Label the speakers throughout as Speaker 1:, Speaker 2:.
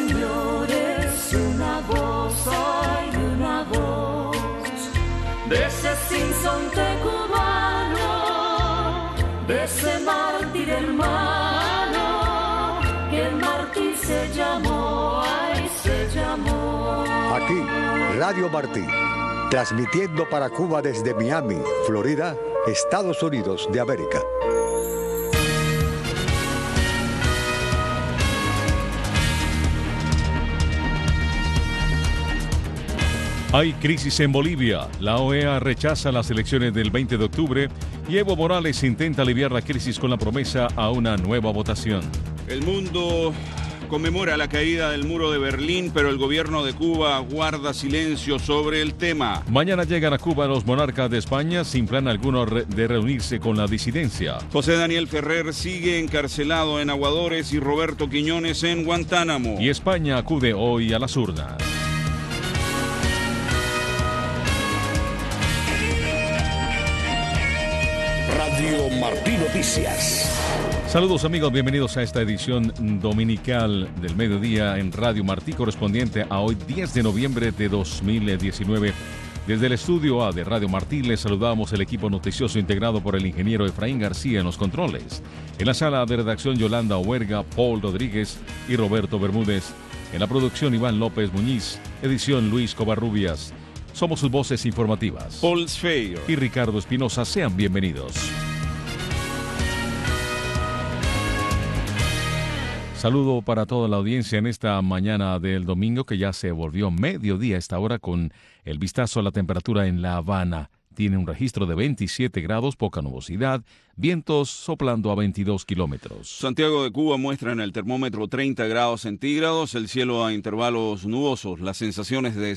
Speaker 1: señores, una voz, hay una voz de ese sinsonte cubano, de ese mártir hermano, que el mártir se llamó, ay, se llamó.
Speaker 2: Aquí, Radio Martí, transmitiendo para Cuba desde Miami, Florida, Estados Unidos de América.
Speaker 3: Hay crisis en Bolivia. La OEA rechaza las elecciones del 20 de octubre y Evo Morales intenta aliviar la crisis con la promesa a una nueva votación.
Speaker 4: El mundo conmemora la caída del muro de Berlín, pero el gobierno de Cuba guarda silencio sobre el tema.
Speaker 3: Mañana llegan a Cuba los monarcas de España sin plan alguno de reunirse con la disidencia.
Speaker 4: José Daniel Ferrer sigue encarcelado en Aguadores y Roberto Quiñones en Guantánamo.
Speaker 3: Y España acude hoy a las urnas.
Speaker 5: Radio Martí Noticias.
Speaker 3: Saludos amigos, bienvenidos a esta edición dominical del mediodía en Radio Martí, correspondiente a hoy 10 de noviembre de 2019. Desde el estudio A de Radio Martí les saludamos el equipo noticioso integrado por el ingeniero Efraín García en los controles. En la sala de redacción Yolanda Huerga, Paul Rodríguez y Roberto Bermúdez. En la producción Iván López Muñiz, edición Luis Covarrubias. Somos sus voces informativas.
Speaker 4: Paul Sfeir
Speaker 3: y Ricardo Espinosa, sean bienvenidos. Saludo para toda la audiencia en esta mañana del domingo que ya se volvió mediodía a esta hora con el vistazo a la temperatura en La Habana. Tiene un registro de 27 grados, poca nubosidad, vientos soplando a 22 kilómetros.
Speaker 4: Santiago de Cuba muestra en el termómetro 30 grados centígrados, el cielo a intervalos nubosos, las sensaciones de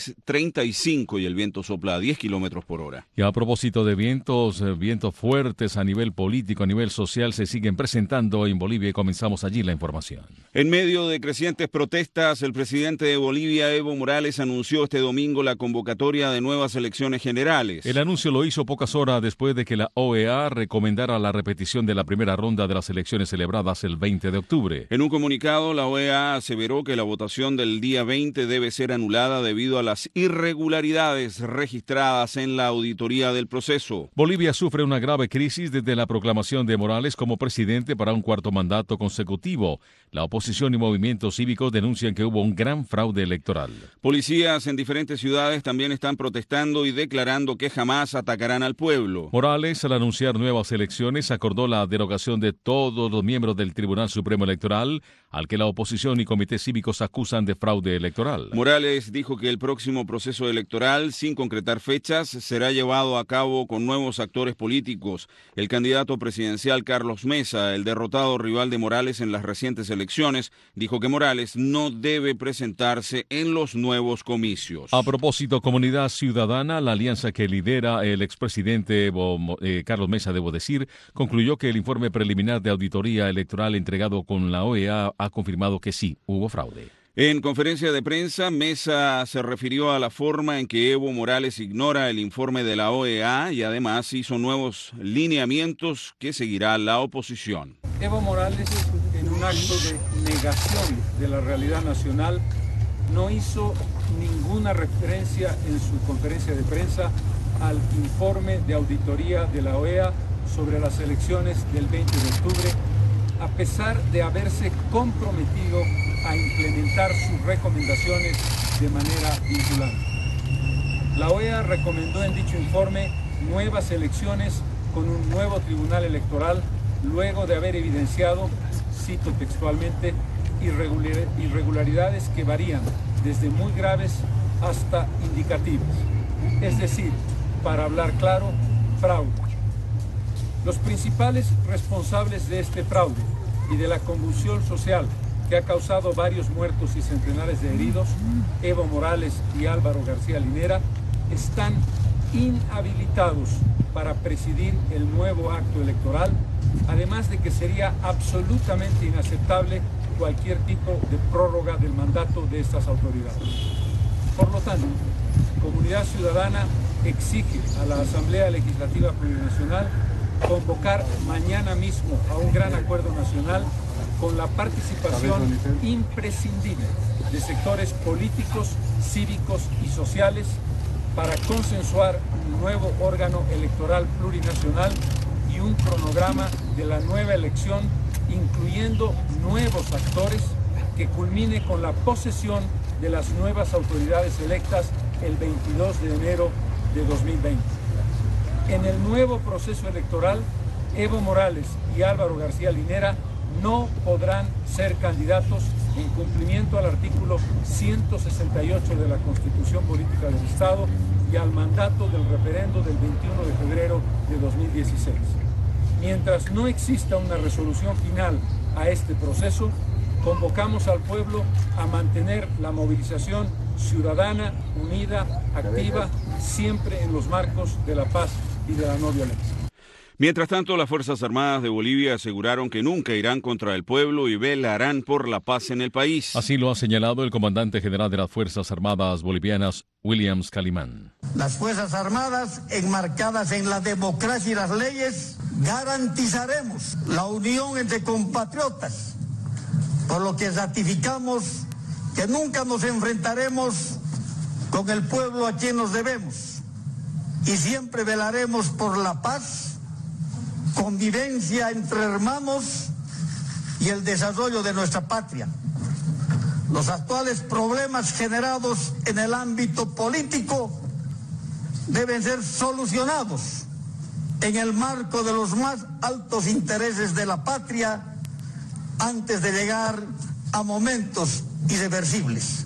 Speaker 4: 35 y el viento sopla a 10 kilómetros por hora.
Speaker 3: Y a propósito de vientos fuertes a nivel político, a nivel social, se siguen presentando en Bolivia y comenzamos allí la información.
Speaker 4: En medio de crecientes protestas, el presidente de Bolivia, Evo Morales, anunció este domingo la convocatoria de nuevas elecciones generales.
Speaker 3: El anuncio lo hizo pocas horas después de que la OEA recomendara la repetición de la primera ronda de las elecciones celebradas el 20 de octubre.
Speaker 4: En un comunicado, la OEA aseveró que la votación del día 20 debe ser anulada debido a las irregularidades registradas en la auditoría del proceso.
Speaker 3: Bolivia sufre una grave crisis desde la proclamación de Morales como presidente para un cuarto mandato consecutivo. La oposición y movimientos cívicos denuncian que hubo un gran fraude electoral.
Speaker 4: Policías en diferentes ciudades también están protestando y declarando que jamás atacarán al pueblo.
Speaker 3: Morales, al anunciar nuevas elecciones, acordó la derogación de todos los miembros del Tribunal Supremo Electoral, al que la oposición y comités cívicos acusan de fraude electoral.
Speaker 4: Morales dijo que el próximo proceso electoral, sin concretar fechas, será llevado a cabo con nuevos actores políticos. El candidato presidencial Carlos Mesa, el derrotado rival de Morales en las recientes elecciones, dijo que Morales no debe presentarse en los nuevos comicios.
Speaker 3: A propósito, Comunidad Ciudadana, la alianza que lidera el expresidente Carlos Mesa, debo decir, concluyó que el informe preliminar de auditoría electoral entregado con la OEA ha confirmado que sí, hubo fraude.
Speaker 4: En conferencia de prensa, Mesa se refirió a la forma en que Evo Morales ignora el informe de la OEA y además hizo nuevos lineamientos que seguirá la oposición.
Speaker 6: Evo Morales, en un acto de negación de la realidad nacional, no hizo ninguna referencia en su conferencia de prensa al informe de auditoría de la OEA sobre las elecciones del 20 de octubre, a pesar de haberse comprometido a implementar sus recomendaciones de manera vinculante. La OEA recomendó en dicho informe nuevas elecciones con un nuevo tribunal electoral, luego de haber evidenciado, cito textualmente, irregularidades que varían desde muy graves hasta indicativas. Es decir, para hablar claro, fraude. Los principales responsables de este fraude y de la convulsión social que ha causado varios muertos y centenares de heridos, Evo Morales y Álvaro García Linera, están inhabilitados para presidir el nuevo acto electoral, además de que sería absolutamente inaceptable cualquier tipo de prórroga del mandato de estas autoridades. Por lo tanto, Comunidad Ciudadana exige a la Asamblea Legislativa Plurinacional convocar mañana mismo a un gran acuerdo nacional con la participación imprescindible de sectores políticos, cívicos y sociales para consensuar un nuevo órgano electoral plurinacional y un cronograma de la nueva elección, incluyendo nuevos actores, que culmine con la posesión de las nuevas autoridades electas el 22 de enero de 2020. En el nuevo proceso electoral, Evo Morales y Álvaro García Linera no podrán ser candidatos en cumplimiento al artículo 168 de la Constitución Política del Estado y al mandato del referendo del 21 de febrero de 2016. Mientras no exista una resolución final a este proceso, convocamos al pueblo a mantener la movilización ciudadana, unida, activa, siempre en los marcos de la paz y de la no violencia.
Speaker 4: Mientras tanto, las Fuerzas Armadas de Bolivia aseguraron que nunca irán contra el pueblo y velarán por la paz en el país.
Speaker 3: Así lo ha señalado el comandante general de las Fuerzas Armadas bolivianas, Williams Calimán.
Speaker 7: Las Fuerzas Armadas, enmarcadas en la democracia y las leyes, garantizaremos la unión entre compatriotas, por lo que ratificamos que nunca nos enfrentaremos con el pueblo a quien nos debemos y siempre velaremos por la paz, convivencia entre hermanos y el desarrollo de nuestra patria. Los actuales problemas generados en el ámbito político deben ser solucionados en el marco de los más altos intereses de la patria antes de llegar a momentos irreversibles.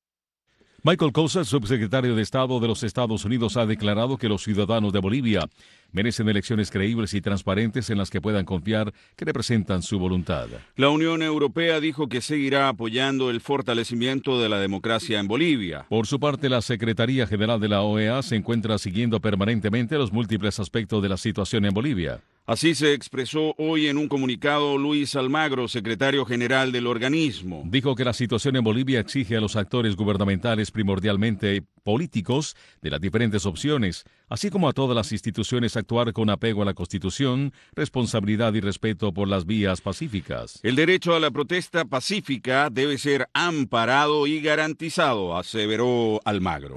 Speaker 3: Michael Cousa, subsecretario de Estado de los Estados Unidos, ha declarado que los ciudadanos de Bolivia merecen elecciones creíbles y transparentes en las que puedan confiar que representan su voluntad.
Speaker 4: La Unión Europea dijo que seguirá apoyando el fortalecimiento de la democracia en Bolivia.
Speaker 3: Por su parte, la Secretaría General de la OEA se encuentra siguiendo permanentemente los múltiples aspectos de la situación en Bolivia.
Speaker 4: Así se expresó hoy en un comunicado Luis Almagro, secretario general del organismo.
Speaker 3: Dijo que la situación en Bolivia exige a los actores gubernamentales, primordialmente políticos, de las diferentes opciones, así como a todas las instituciones actuar con apego a la Constitución, responsabilidad y respeto por las vías pacíficas.
Speaker 4: El derecho a la protesta pacífica debe ser amparado y garantizado, aseveró Almagro.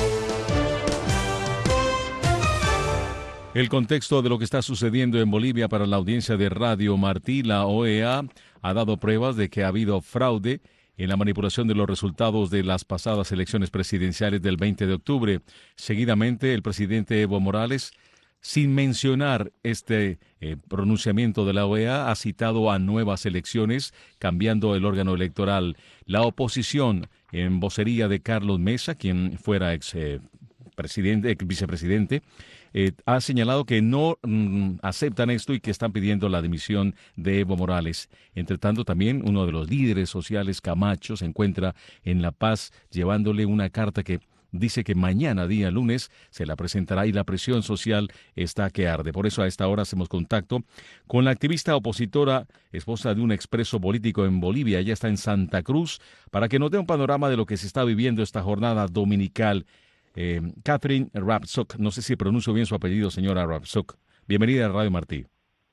Speaker 3: El contexto de lo que está sucediendo en Bolivia para la audiencia de Radio Martí, la OEA ha dado pruebas de que ha habido fraude en la manipulación de los resultados de las pasadas elecciones presidenciales del 20 de octubre. Seguidamente, el presidente Evo Morales, sin mencionar este pronunciamiento de la OEA, ha citado a nuevas elecciones, cambiando el órgano electoral. La oposición, en vocería de Carlos Mesa, quien fuera vicepresidente, ha señalado que no aceptan esto y que están pidiendo la dimisión de Evo Morales. Entre tanto, también uno de los líderes sociales, Camacho, se encuentra en La Paz llevándole una carta que dice que mañana, día lunes, se la presentará y la presión social está que arde. Por eso a esta hora hacemos contacto con la activista opositora, esposa de un expreso político en Bolivia. Ella está en Santa Cruz, para que nos dé un panorama de lo que se está viviendo esta jornada dominical. Catherine Rapsuk, no sé si pronuncio bien su apellido, señora Rapsuk. Bienvenida a Radio Martí.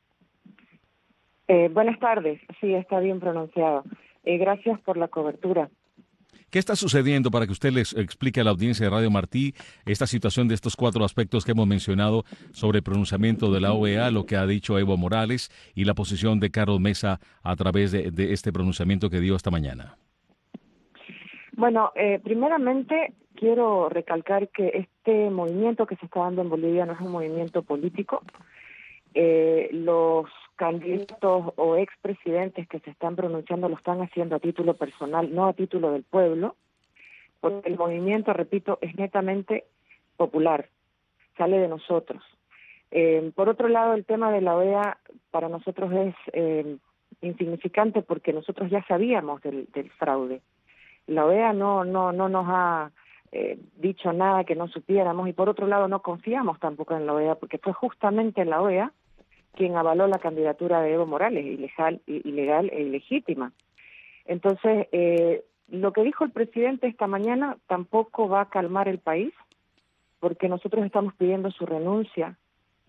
Speaker 8: Buenas tardes, sí, está bien pronunciado. Gracias por la cobertura.
Speaker 3: ¿Qué está sucediendo para que usted les explique a la audiencia de Radio Martí esta situación de estos 4 aspectos que hemos mencionado sobre el pronunciamiento de la OEA, lo que ha dicho Evo Morales y la posición de Carlos Mesa a través de este pronunciamiento que dio esta mañana?
Speaker 8: Bueno, primeramente quiero recalcar que este movimiento que se está dando en Bolivia no es un movimiento político. Los candidatos o expresidentes que se están pronunciando lo están haciendo a título personal, no a título del pueblo, porque el movimiento, repito, es netamente popular, sale de nosotros. Por otro lado, el tema de la OEA para nosotros es insignificante porque nosotros ya sabíamos del fraude. La OEA no nos ha dicho nada que no supiéramos, y por otro lado no confiamos tampoco en la OEA porque fue justamente la OEA quien avaló la candidatura de Evo Morales, ilegal e ilegítima. Entonces, lo que dijo el presidente esta mañana tampoco va a calmar el país, porque nosotros estamos pidiendo su renuncia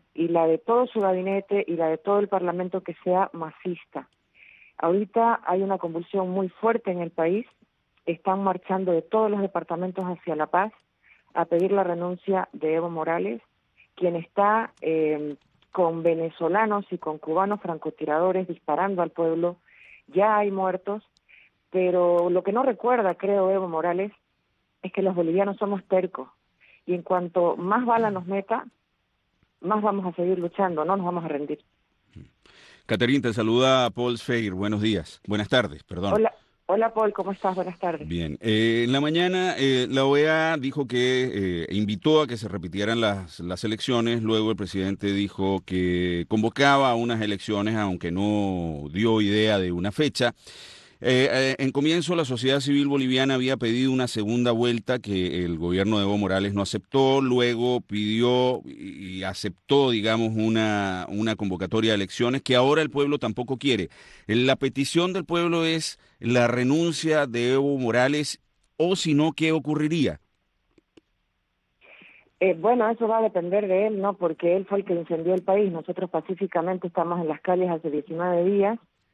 Speaker 8: y la de todo su gabinete y la de todo el Parlamento que sea masista. Ahorita hay una convulsión muy fuerte en el país, están marchando de todos los departamentos hacia La Paz a pedir la renuncia de Evo Morales, quien está con venezolanos y con cubanos francotiradores disparando al pueblo. Ya hay muertos, pero lo que no recuerda, creo, Evo Morales, es que los bolivianos somos tercos, y en cuanto más bala nos meta, más vamos a seguir luchando, no nos vamos a rendir.
Speaker 4: Caterine, te saluda Paul Sfeir. Buenos días. Buenas tardes, perdón.
Speaker 8: Hola Paul, ¿cómo estás? Buenas tardes.
Speaker 4: Bien. En la mañana la OEA dijo que invitó a que se repitieran las elecciones. Luego el presidente dijo que convocaba a unas elecciones, aunque no dio idea de una fecha. En comienzo, la sociedad civil boliviana había pedido una segunda vuelta que el gobierno de Evo Morales no aceptó. Luego pidió y aceptó, digamos, una convocatoria de elecciones que ahora el pueblo tampoco quiere. La petición del pueblo es la renuncia de Evo Morales, o si no, ¿qué ocurriría?
Speaker 8: Bueno, eso va a depender de él, ¿no? Porque él fue el que incendió el país. Nosotros pacíficamente estamos en las calles hace 19 días.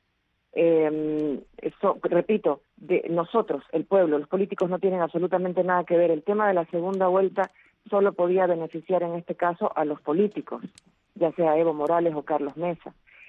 Speaker 8: Repito, de nosotros, el pueblo, los políticos no tienen absolutamente nada que ver. El tema de la segunda vuelta solo podía beneficiar en este caso a los políticos, ya sea Evo Morales o Carlos Mesa.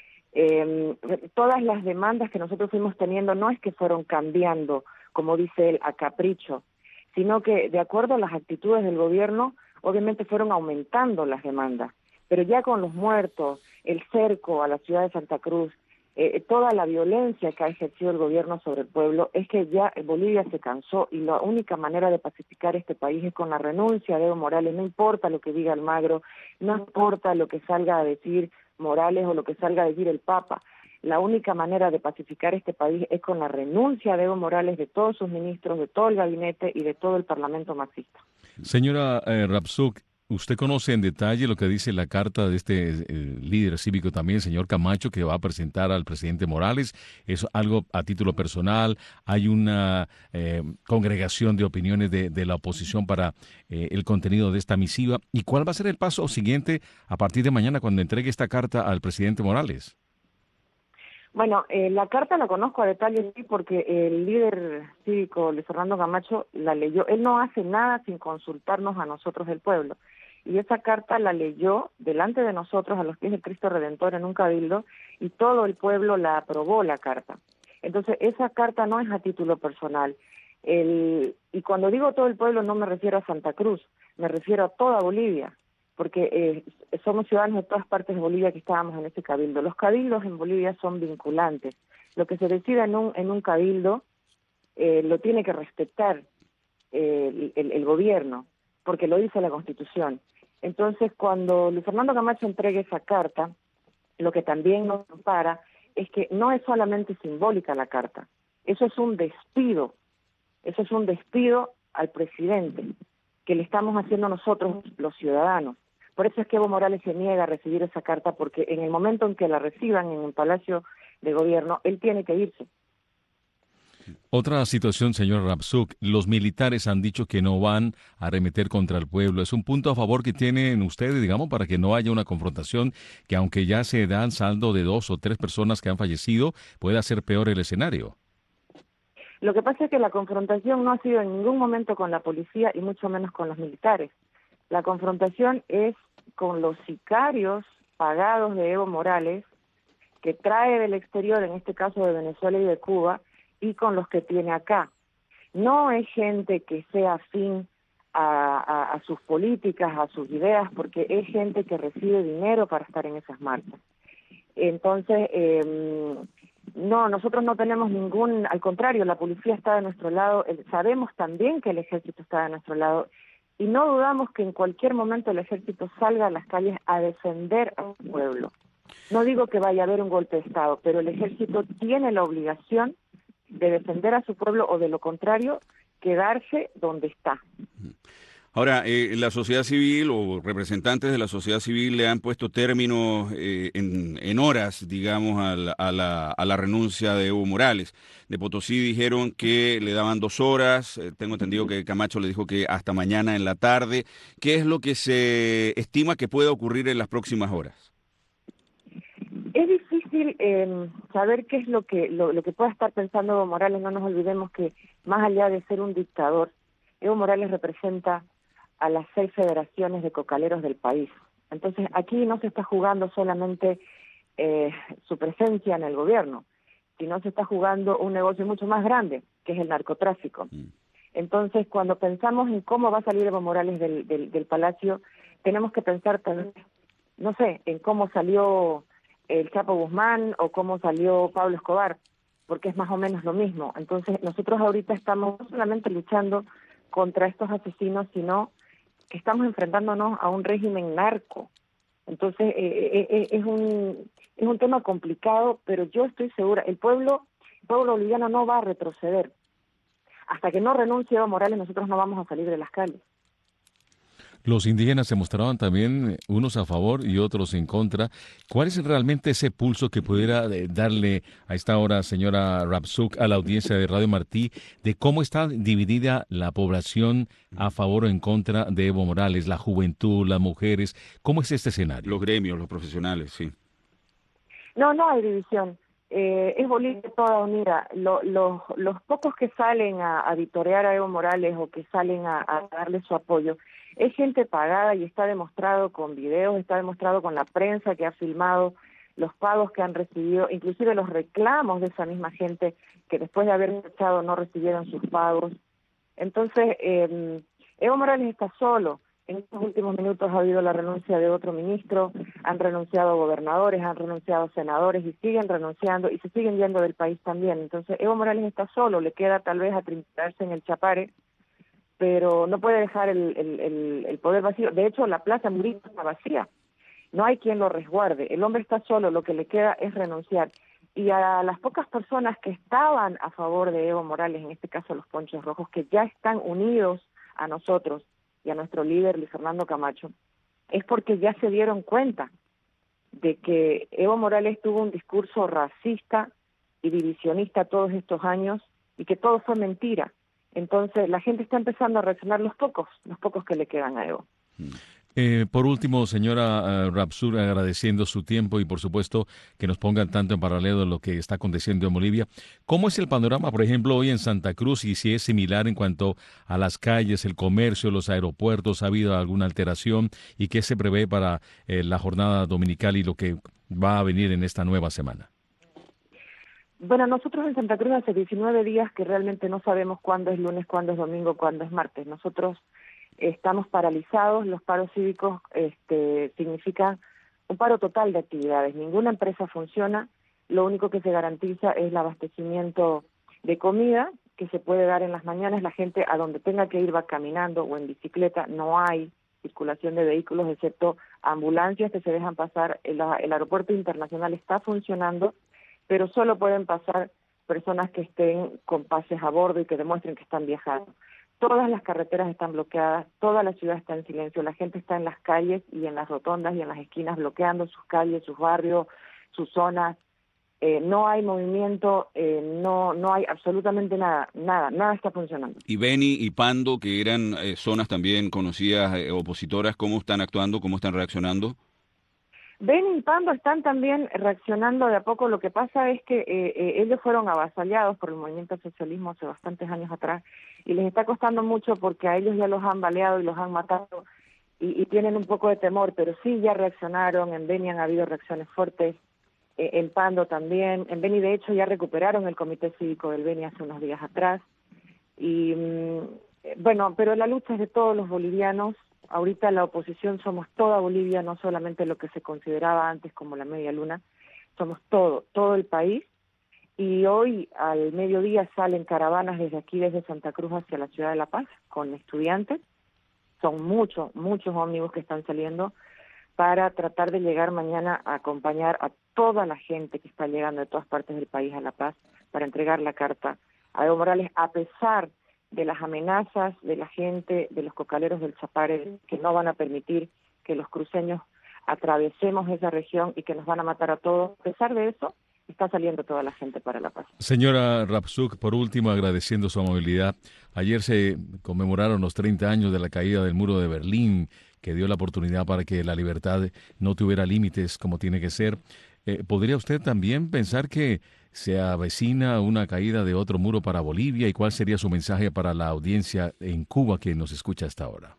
Speaker 8: Todas las demandas que nosotros fuimos teniendo no es que fueron cambiando, como dice él, a capricho, sino que de acuerdo a las actitudes del gobierno, obviamente fueron aumentando las demandas. Pero ya con los muertos, el cerco a la ciudad de Santa Cruz, toda la violencia que ha ejercido el gobierno sobre el pueblo, es que ya Bolivia se cansó, y la única manera de pacificar este país es con la renuncia de Evo Morales. No importa lo que diga Almagro, no importa lo que salga a decir Morales o lo que salga a decir el Papa. La única manera de pacificar este país es con la renuncia de Evo Morales, de todos sus ministros, de todo el gabinete y de todo el Parlamento marxista.
Speaker 3: Señora Rapsuk, ¿usted conoce en detalle lo que dice la carta de este líder cívico también, señor Camacho, que va a presentar al presidente Morales? ¿Es algo a título personal? ¿Hay una congregación de opiniones de la oposición para el contenido de esta misiva? ¿Y cuál va a ser el paso siguiente a partir de mañana cuando entregue esta carta al presidente Morales?
Speaker 8: Bueno, la carta la conozco a detalle, sí, porque el líder cívico, Luis Fernando Camacho, la leyó. Él no hace nada sin consultarnos a nosotros, el pueblo. Y esa carta la leyó delante de nosotros, a los pies de Cristo Redentor, en un cabildo, y todo el pueblo la aprobó, la carta. Entonces, esa carta no es a título personal. Y cuando digo todo el pueblo, no me refiero a Santa Cruz, me refiero a toda Bolivia, porque somos ciudadanos de todas partes de Bolivia que estábamos en ese cabildo. Los cabildos en Bolivia son vinculantes. Lo que se decida en un cabildo lo tiene que respetar el gobierno, porque lo dice la Constitución. Entonces, cuando Luis Fernando Camacho entregue esa carta, lo que también nos ampara es que no es solamente simbólica la carta, eso es un despido al presidente que le estamos haciendo nosotros, los ciudadanos. Por eso es que Evo Morales se niega a recibir esa carta, porque en el momento en que la reciban en el Palacio de Gobierno, él tiene que irse.
Speaker 3: Otra situación, señor Rapsuk, los militares han dicho que no van a arremeter contra el pueblo. ¿Es un punto a favor que tienen ustedes, digamos, para que no haya una confrontación que, aunque ya se dan saldo de 2 o 3 personas que han fallecido, pueda ser peor el escenario?
Speaker 8: Lo que pasa es que la confrontación no ha sido en ningún momento con la policía y mucho menos con los militares. La confrontación es con los sicarios pagados de Evo Morales, que trae del exterior, en este caso de Venezuela y de Cuba, y con los que tiene acá. No es gente que sea afín a sus políticas, a sus ideas, porque es gente que recibe dinero para estar en esas marchas. Entonces, no, nosotros no tenemos al contrario, la policía está de nuestro lado, sabemos también que el ejército está de nuestro lado, y no dudamos que en cualquier momento el ejército salga a las calles a defender a su pueblo. No digo que vaya a haber un golpe de Estado, pero el ejército tiene la obligación de defender a su pueblo, o de lo contrario, quedarse donde está.
Speaker 4: Ahora, la sociedad civil o representantes de la sociedad civil le han puesto términos en horas, digamos, a la renuncia de Evo Morales. De Potosí dijeron que le daban 2 horas, tengo entendido que Camacho le dijo que hasta mañana en la tarde. ¿Qué es lo que se estima que pueda ocurrir en las próximas horas?
Speaker 8: Es difícil saber qué es lo que pueda estar pensando Evo Morales. No nos olvidemos que más allá de ser un dictador, Evo Morales representa a las 6 federaciones de cocaleros del país. Entonces aquí no se está jugando solamente su presencia en el gobierno, sino se está jugando un negocio mucho más grande, que es el narcotráfico. Entonces, cuando pensamos en cómo va a salir Evo Morales del Palacio, tenemos que pensar también, no sé, en cómo salió el Chapo Guzmán o cómo salió Pablo Escobar, porque es más o menos lo mismo. Entonces, nosotros ahorita estamos no solamente luchando contra estos asesinos, sino que estamos enfrentándonos a un régimen narco. Entonces, es un tema complicado, pero yo estoy segura, el pueblo boliviano no va a retroceder. Hasta que no renuncie Evo Morales, nosotros no vamos a salir de las calles.
Speaker 3: Los indígenas se mostraban también unos a favor y otros en contra. ¿Cuál es realmente ese pulso que pudiera darle a esta hora, señora Rapsuk, a la audiencia de Radio Martí, de cómo está dividida la población a favor o en contra de Evo Morales, la juventud, las mujeres? ¿Cómo es este escenario?
Speaker 4: Los gremios, los profesionales, sí.
Speaker 8: No hay división. Es Bolivia toda unida. Los pocos que salen a vitorear a Evo Morales o que salen a darle su apoyo, es gente pagada y está demostrado con videos, está demostrado con la prensa que ha filmado los pagos que han recibido, inclusive los reclamos de esa misma gente que después de haber marchado no recibieron sus pagos. Entonces, Evo Morales está solo. En estos últimos minutos ha habido la renuncia de otro ministro, han renunciado gobernadores, han renunciado senadores y siguen renunciando y se siguen yendo del país también. Entonces, Evo Morales está solo, le queda tal vez atrincherarse en el Chapare, pero no puede dejar el poder vacío. De hecho, la Plaza Murillo está vacía, no hay quien lo resguarde, el hombre está solo, lo que le queda es renunciar. Y a las pocas personas que estaban a favor de Evo Morales, en este caso los Ponchos Rojos, que ya están unidos a nosotros y a nuestro líder Luis Fernando Camacho, es porque ya se dieron cuenta de que Evo Morales tuvo un discurso racista y divisionista todos estos años y que todo fue mentira. Entonces la gente está empezando a reaccionar, los pocos que le quedan a Evo.
Speaker 3: Por último, señora Rapsuk, agradeciendo su tiempo y por supuesto que nos pongan tanto en paralelo de lo que está aconteciendo en Bolivia. ¿Cómo es el panorama, por ejemplo, hoy en Santa Cruz y si es similar en cuanto a las calles, el comercio, los aeropuertos? ¿Ha habido alguna alteración y qué se prevé para la jornada dominical y lo que va a venir en esta nueva semana?
Speaker 8: Bueno, nosotros en Santa Cruz hace 19 días que realmente no sabemos cuándo es lunes, cuándo es domingo, cuándo es martes. Nosotros estamos paralizados, los paros cívicos significan un paro total de actividades. Ninguna empresa funciona, lo único que se garantiza es el abastecimiento de comida que se puede dar en las mañanas. La gente a donde tenga que ir va caminando o en bicicleta, no hay circulación de vehículos excepto ambulancias que se dejan pasar. El aeropuerto internacional está funcionando, pero solo pueden pasar personas que estén con pases a bordo y que demuestren que están viajando. Todas las carreteras están bloqueadas, toda la ciudad está en silencio, la gente está en las calles y en las rotondas y en las esquinas bloqueando sus calles, sus barrios, sus zonas. No hay movimiento, no hay absolutamente nada está funcionando.
Speaker 4: Y Beni y Pando, que eran zonas también conocidas opositoras, ¿cómo están actuando, cómo están reaccionando?
Speaker 8: Beni y Pando están también reaccionando de a poco. Lo que pasa es que ellos fueron avasallados por el movimiento al socialismo hace bastantes años atrás y les está costando mucho porque a ellos ya los han baleado y los han matado y tienen un poco de temor, pero sí ya reaccionaron. En Beni han habido reacciones fuertes, en Pando también. En Beni de hecho ya recuperaron el comité cívico del Beni hace unos días atrás y bueno, pero la lucha es de todos los bolivianos. Ahorita la oposición somos toda Bolivia, no solamente lo que se consideraba antes como la media luna, somos todo el país. Y hoy al mediodía salen caravanas desde aquí, desde Santa Cruz hacia la ciudad de La Paz, con estudiantes. Son muchos ómnibus que están saliendo para tratar de llegar mañana a acompañar a toda la gente que está llegando de todas partes del país a La Paz para entregar la carta a Evo Morales, a pesar de las amenazas de la gente, de los cocaleros del Chapare, que no van a permitir que los cruceños atravesemos esa región y que nos van a matar a todos. A pesar de eso, está saliendo toda la gente para la paz.
Speaker 3: Señora Rabzuk, por último, agradeciendo su amabilidad. Ayer se conmemoraron los 30 años de la caída del muro de Berlín, que dio la oportunidad para que la libertad no tuviera límites como tiene que ser. ¿Podría usted también pensar que se avecina una caída de otro muro para Bolivia? ¿Y cuál sería su mensaje para la audiencia en Cuba que nos escucha hasta ahora?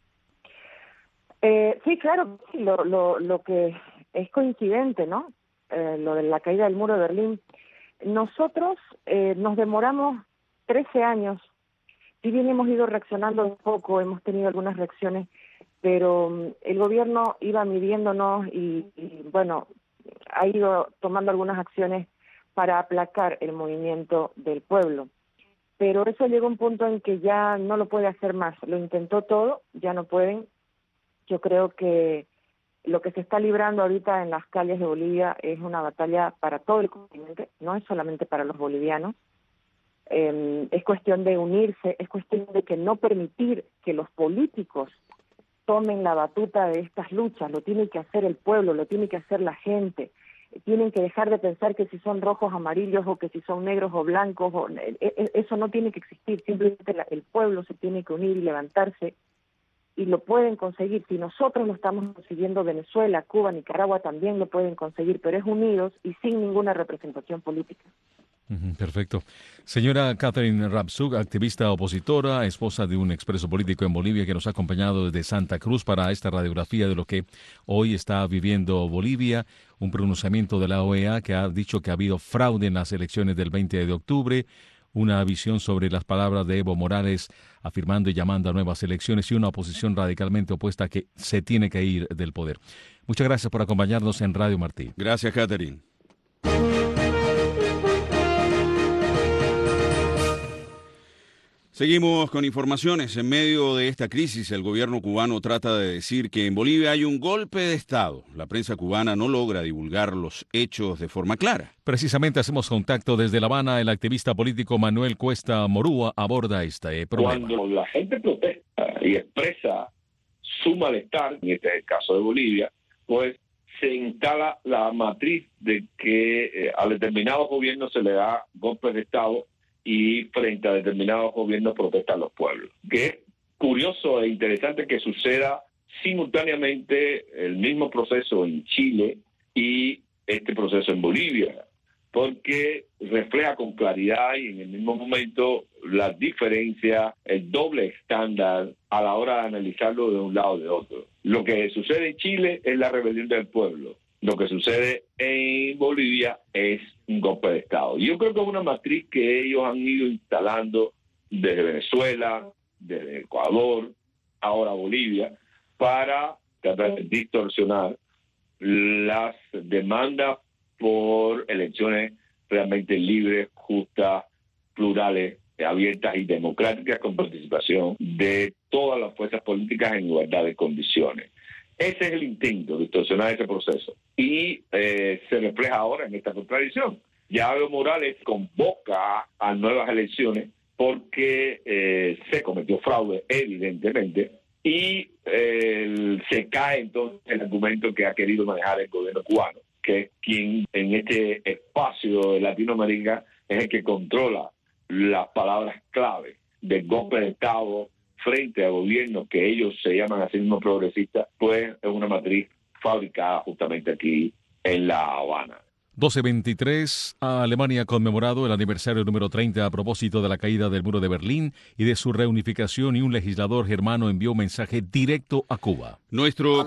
Speaker 8: Sí, claro, lo que es coincidente, ¿no? Lo de la caída del muro de Berlín. Nosotros nos demoramos 13 años, si bien hemos ido reaccionando un poco, hemos tenido algunas reacciones, pero el gobierno iba midiéndonos y bueno, ha ido tomando algunas acciones para aplacar el movimiento del pueblo. Pero eso llegó a un punto en que ya no lo puede hacer más. Lo intentó todo, ya no pueden. Yo creo que lo que se está librando ahorita en las calles de Bolivia es una batalla para todo el continente, no es solamente para los bolivianos. Es cuestión de unirse, es cuestión de que no permitir que los políticos tomen la batuta de estas luchas. Lo tiene que hacer el pueblo, lo tiene que hacer la gente. Tienen que dejar de pensar que si son rojos, amarillos, o que si son negros o blancos, eso no tiene que existir. Simplemente el pueblo se tiene que unir y levantarse, y lo pueden conseguir. Si nosotros lo estamos consiguiendo, Venezuela, Cuba, Nicaragua también lo pueden conseguir, pero es unidos y sin ninguna representación política.
Speaker 3: Perfecto. Señora Catherine Rabzuk, activista opositora, esposa de un expreso político en Bolivia que nos ha acompañado desde Santa Cruz para esta radiografía de lo que hoy está viviendo Bolivia, un pronunciamiento de la OEA que ha dicho que ha habido fraude en las elecciones del 20 de octubre, una visión sobre las palabras de Evo Morales afirmando y llamando a nuevas elecciones y una oposición radicalmente opuesta que se tiene que ir del poder. Muchas gracias por acompañarnos en Radio Martí.
Speaker 4: Gracias, Catherine. Seguimos con informaciones. En medio de esta crisis, el gobierno cubano trata de decir que en Bolivia hay un golpe de Estado. La prensa cubana no logra divulgar los hechos de forma clara.
Speaker 3: Precisamente hacemos contacto desde La Habana. El activista político Manuel Cuesta Morúa aborda este problema.
Speaker 9: Cuando la gente protesta y expresa su malestar, y este es el caso de Bolivia, pues se instala la matriz de que a determinados gobiernos se le da golpes de Estado y frente a determinados gobiernos protestan los pueblos. Que es curioso e interesante que suceda simultáneamente el mismo proceso en Chile y este proceso en Bolivia, porque refleja con claridad y en el mismo momento las diferencias, el doble estándar a la hora de analizarlo de un lado o de otro. Lo que sucede en Chile es la rebelión del pueblo. Lo que sucede en Bolivia es un golpe de Estado. Yo creo que es una matriz que ellos han ido instalando desde Venezuela, desde Ecuador, ahora Bolivia, para tratar de distorsionar las demandas por elecciones realmente libres, justas, plurales, abiertas y democráticas con participación de todas las fuerzas políticas en igualdad de condiciones. Ese es el intento, distorsionar ese proceso. Y se refleja ahora en esta contradicción. Ya Evo Morales convoca a nuevas elecciones porque se cometió fraude, evidentemente, y se cae entonces el argumento que ha querido manejar el gobierno cubano, que es quien en este espacio de Latinoamérica es el que controla las palabras clave del golpe de Estado frente a gobiernos que ellos se llaman a sí mismos progresistas, pues es una matriz fabricada justamente aquí en La Habana.
Speaker 3: 12:23, Alemania ha conmemorado el aniversario número 30 a propósito de la caída del muro de Berlín y de su reunificación, y un legislador germano envió un mensaje directo a Cuba.
Speaker 4: Nuestro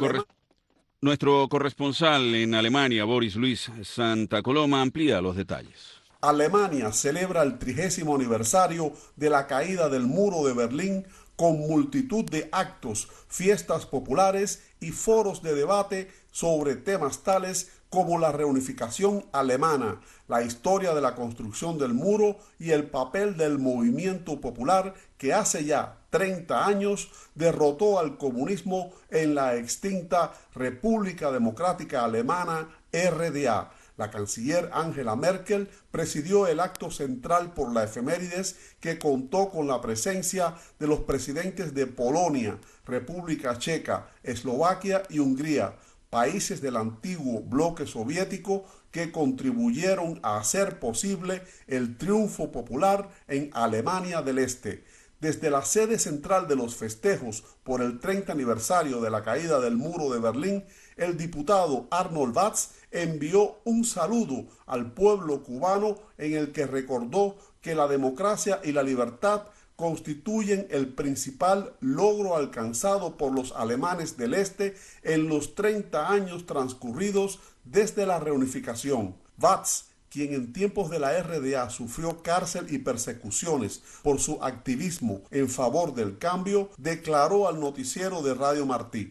Speaker 4: corresponsal en Alemania, Boris Luis Santa Coloma, amplía los detalles.
Speaker 10: Alemania celebra el 30º aniversario de la caída del muro de Berlín con multitud de actos, fiestas populares y foros de debate sobre temas tales como la reunificación alemana, la historia de la construcción del muro y el papel del movimiento popular que hace ya 30 años derrotó al comunismo en la extinta República Democrática Alemana, RDA. La canciller Angela Merkel presidió el acto central por la efemérides, que contó con la presencia de los presidentes de Polonia, República Checa, Eslovaquia y Hungría, países del antiguo bloque soviético que contribuyeron a hacer posible el triunfo popular en Alemania del Este. Desde la sede central de los festejos por el 30 aniversario de la caída del muro de Berlín, el diputado Arnold Watz envió un saludo al pueblo cubano en el que recordó que la democracia y la libertad constituyen el principal logro alcanzado por los alemanes del Este en los 30 años transcurridos desde la reunificación. Watz, quien en tiempos de la RDA sufrió cárcel y persecuciones por su activismo en favor del cambio, declaró al noticiero de Radio Martí: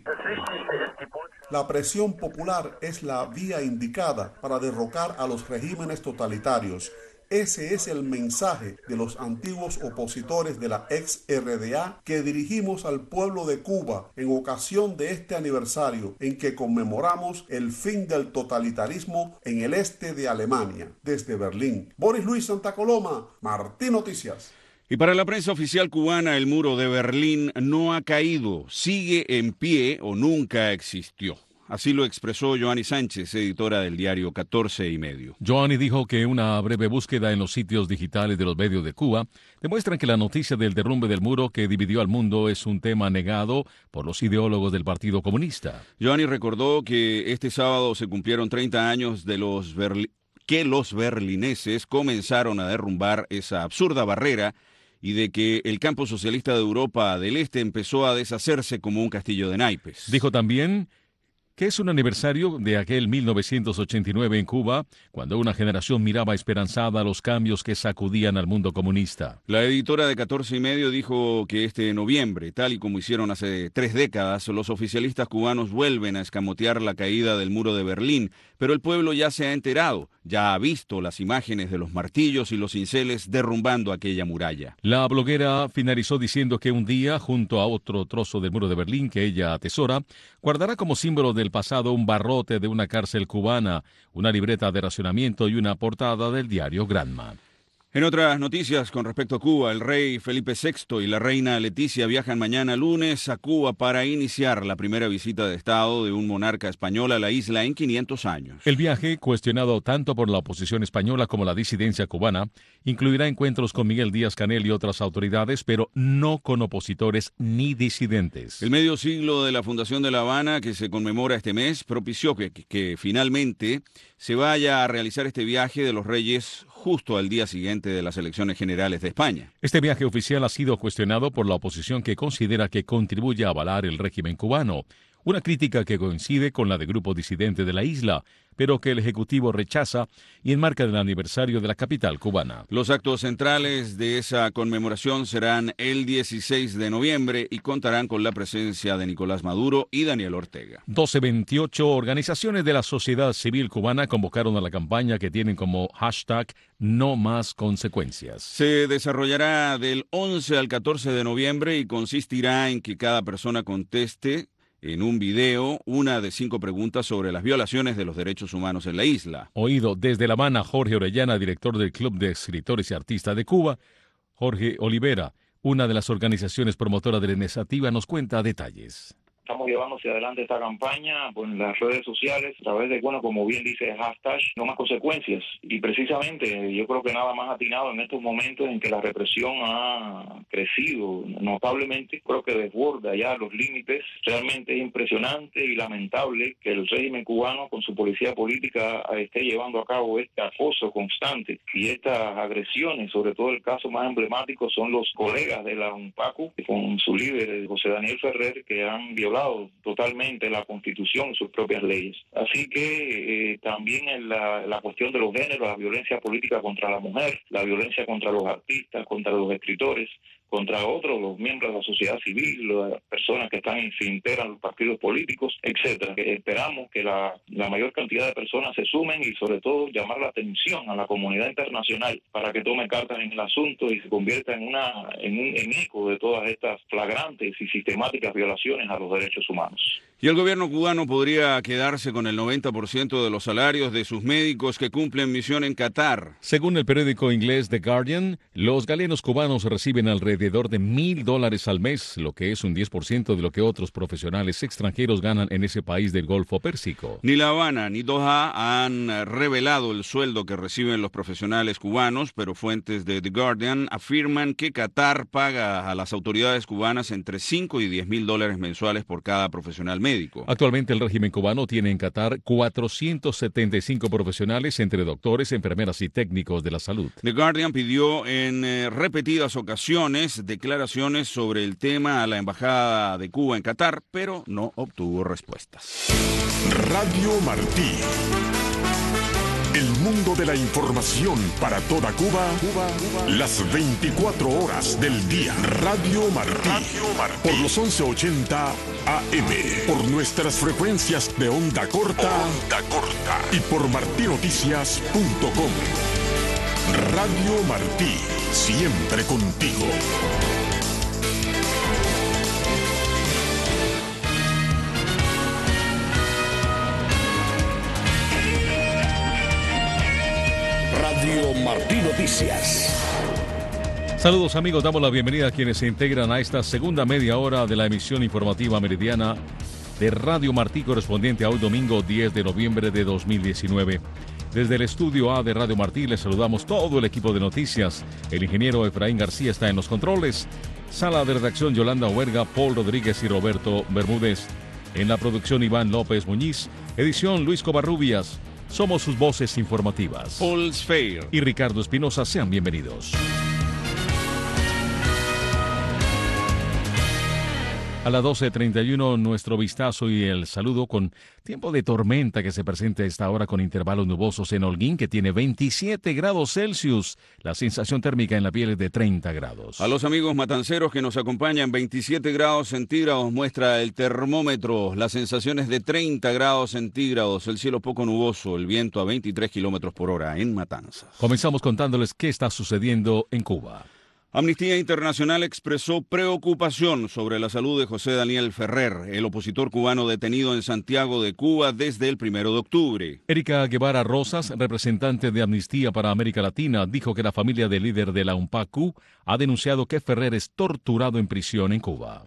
Speaker 10: la presión popular es la vía indicada para derrocar a los regímenes totalitarios. Ese es el mensaje de los antiguos opositores de la ex-RDA que dirigimos al pueblo de Cuba en ocasión de este aniversario en que conmemoramos el fin del totalitarismo en el este de Alemania. Desde Berlín, Boris Luis Santa Coloma, Martí Noticias.
Speaker 4: Y para la prensa oficial cubana, el muro de Berlín no ha caído, sigue en pie o nunca existió. Así lo expresó Joanny Sánchez, editora del diario 14 y medio.
Speaker 3: Joanny dijo que una breve búsqueda en los sitios digitales de los medios de Cuba demuestran que la noticia del derrumbe del muro que dividió al mundo es un tema negado por los ideólogos del Partido Comunista.
Speaker 4: Joanny recordó que este sábado se cumplieron 30 años de que los berlineses comenzaron a derrumbar esa absurda barrera y de que el campo socialista de Europa del Este empezó a deshacerse como un castillo de naipes.
Speaker 3: Dijo también que es un aniversario de aquel 1989 en Cuba, cuando una generación miraba esperanzada los cambios que sacudían al mundo comunista.
Speaker 4: La editora de 14 y medio dijo que este noviembre, tal y como hicieron hace 3 décadas, los oficialistas cubanos vuelven a escamotear la caída del muro de Berlín, pero el pueblo ya se ha enterado, ya ha visto las imágenes de los martillos y los cinceles derrumbando aquella muralla.
Speaker 3: La bloguera finalizó diciendo que un día, junto a otro trozo del muro de Berlín que ella atesora, guardará como símbolo del pasado un barrote de una cárcel cubana, una libreta de racionamiento y una portada del diario Granma.
Speaker 4: En otras noticias con respecto a Cuba, el rey Felipe VI y la reina Leticia viajan mañana lunes a Cuba para iniciar la primera visita de Estado de un monarca español a la isla en 500 años.
Speaker 3: El viaje, cuestionado tanto por la oposición española como la disidencia cubana, incluirá encuentros con Miguel Díaz-Canel y otras autoridades, pero no con opositores ni disidentes.
Speaker 4: El medio siglo de la fundación de La Habana, que se conmemora este mes, propició que finalmente se vaya a realizar este viaje de los reyes justo al día siguiente de las elecciones generales de España.
Speaker 3: Este viaje oficial ha sido cuestionado por la oposición, que considera que contribuye a avalar el régimen cubano, una crítica que coincide con la de grupos disidentes de la isla, pero que el Ejecutivo rechaza y enmarca el aniversario de la capital cubana.
Speaker 4: Los actos centrales de esa conmemoración serán el 16 de noviembre y contarán con la presencia de Nicolás Maduro y Daniel Ortega.
Speaker 3: 1228 organizaciones de la sociedad civil cubana convocaron a la campaña que tienen como hashtag No Más Consecuencias.
Speaker 4: Se desarrollará del 11 al 14 de noviembre y consistirá en que cada persona conteste en un video una de 5 preguntas sobre las violaciones de los derechos humanos en la isla.
Speaker 3: Oído desde La Habana, Jorge Orellana, director del Club de Escritores y Artistas de Cuba. Jorge Olivera, una de las organizaciones promotoras de la iniciativa, nos cuenta detalles.
Speaker 11: Estamos llevando hacia adelante esta campaña en las redes sociales a través de, como bien dice el hashtag, No Más Consecuencias. Y precisamente yo creo que nada más atinado en estos momentos en que la represión ha crecido notablemente, creo que desborda ya los límites. Realmente es impresionante y lamentable que el régimen cubano con su policía política esté llevando a cabo este acoso constante y estas agresiones. Sobre todo el caso más emblemático son los colegas de la UNPACU con su líder José Daniel Ferrer, que han violado totalmente la Constitución y sus propias leyes. Así que también en la cuestión de los géneros, la violencia política contra la mujer, la violencia contra los artistas, contra los escritores, contra otros, los miembros de la sociedad civil, las personas que se integran los partidos políticos, etcétera. Esperamos que la mayor cantidad de personas se sumen y sobre todo llamar la atención a la comunidad internacional para que tome cartas en el asunto y se convierta en eco de todas estas flagrantes y sistemáticas violaciones a los derechos humanos.
Speaker 4: Y el gobierno cubano podría quedarse con el 90% de los salarios de sus médicos que cumplen misión en Qatar.
Speaker 3: Según el periódico inglés The Guardian, los galenos cubanos reciben alrededor de $1,000 al mes, lo que es un 10% de lo que otros profesionales extranjeros ganan en ese país del Golfo Pérsico.
Speaker 4: Ni La Habana ni Doha han revelado el sueldo que reciben los profesionales cubanos, pero fuentes de The Guardian afirman que Qatar paga a las autoridades cubanas entre $5 y $10,000 mensuales por cada profesional médico.
Speaker 3: Actualmente el régimen cubano tiene en Qatar 475 profesionales entre doctores, enfermeras y técnicos de la salud.
Speaker 4: The Guardian pidió en repetidas ocasiones declaraciones sobre el tema a la Embajada de Cuba en Qatar, pero no obtuvo respuestas.
Speaker 5: Radio Martí. El mundo de la información para toda Cuba, las 24 horas del día. Radio Martí. Por los 1180 AM. Por nuestras frecuencias de onda corta. Y por martinoticias.com. Radio Martí. Siempre contigo. Radio Martí Noticias.
Speaker 3: Saludos amigos, damos la bienvenida a quienes se integran a esta segunda media hora de la emisión informativa meridiana de Radio Martí correspondiente a hoy domingo 10 de noviembre de 2019. Desde el estudio A de Radio Martí les saludamos todo el equipo de noticias. El ingeniero Efraín García está en los controles. Sala de redacción Yolanda Huerga, Paul Rodríguez y Roberto Bermúdez. En la producción Iván López Muñiz. Edición Luis Covarrubias. Somos sus voces informativas.
Speaker 4: Paul Sfeir
Speaker 3: y Ricardo Espinosa, sean bienvenidos. A las 12:31 nuestro vistazo y el saludo con tiempo de tormenta que se presenta a esta hora con intervalos nubosos en Holguín, que tiene 27 grados Celsius. La sensación térmica en la piel es de 30 grados.
Speaker 4: A los amigos matanceros que nos acompañan, 27 grados centígrados muestra el termómetro. La sensación es de 30 grados centígrados. El cielo poco nuboso, el viento a 23 kilómetros por hora en Matanzas.
Speaker 3: Comenzamos contándoles qué está sucediendo en Cuba.
Speaker 4: Amnistía Internacional expresó preocupación sobre la salud de José Daniel Ferrer, el opositor cubano detenido en Santiago de Cuba desde el 1 de octubre.
Speaker 3: Erika Guevara Rosas, representante de Amnistía para América Latina, dijo que la familia del líder de la UNPACU ha denunciado que Ferrer es torturado en prisión en Cuba.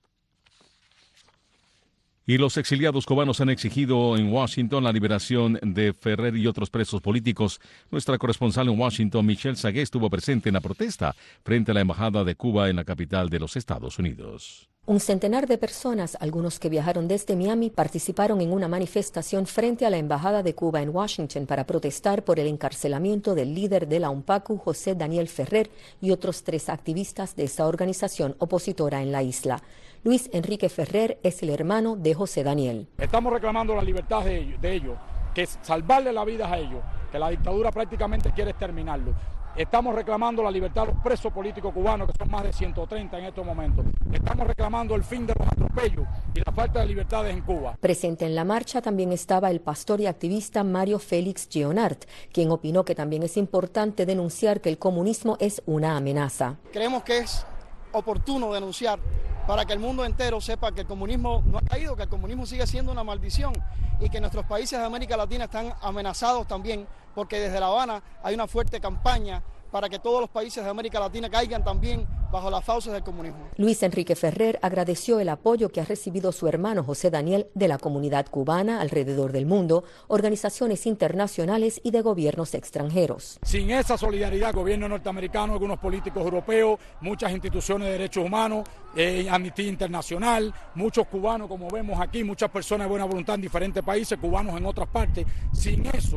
Speaker 3: Y los exiliados cubanos han exigido en Washington la liberación de Ferrer y otros presos políticos. Nuestra corresponsal en Washington, Michelle Sagué, estuvo presente en la protesta frente a la Embajada de Cuba en la capital de los Estados Unidos.
Speaker 12: Un centenar de personas, algunos que viajaron desde Miami, participaron en una manifestación frente a la Embajada de Cuba en Washington para protestar por el encarcelamiento del líder de la UNPACU, José Daniel Ferrer, y otros 3 activistas de esta organización opositora en la isla. Luis Enrique Ferrer es el hermano de José Daniel.
Speaker 13: Estamos reclamando la libertad de ellos, que es salvarle la vida a ellos, que la dictadura prácticamente quiere exterminarlo. Estamos reclamando la libertad de los presos políticos cubanos, que son más de 130 en estos momentos. Estamos reclamando el fin de los atropellos y la falta de libertades en Cuba.
Speaker 12: Presente en la marcha también estaba el pastor y activista Mario Félix Gionart, quien opinó que también es importante denunciar que el comunismo es una amenaza.
Speaker 14: Creemos que es oportuno denunciar para que el mundo entero sepa que el comunismo no ha caído, que el comunismo sigue siendo una maldición y que nuestros países de América Latina están amenazados también, porque desde La Habana hay una fuerte campaña para que todos los países de América Latina caigan también bajo las fauces del comunismo.
Speaker 12: Luis Enrique Ferrer agradeció el apoyo que ha recibido su hermano José Daniel de la comunidad cubana alrededor del mundo, organizaciones internacionales y de gobiernos extranjeros.
Speaker 13: Sin esa solidaridad, gobierno norteamericano, algunos políticos europeos, muchas instituciones de derechos humanos, Amnistía Internacional, muchos cubanos, como vemos aquí, muchas personas de buena voluntad en diferentes países, cubanos en otras partes, sin eso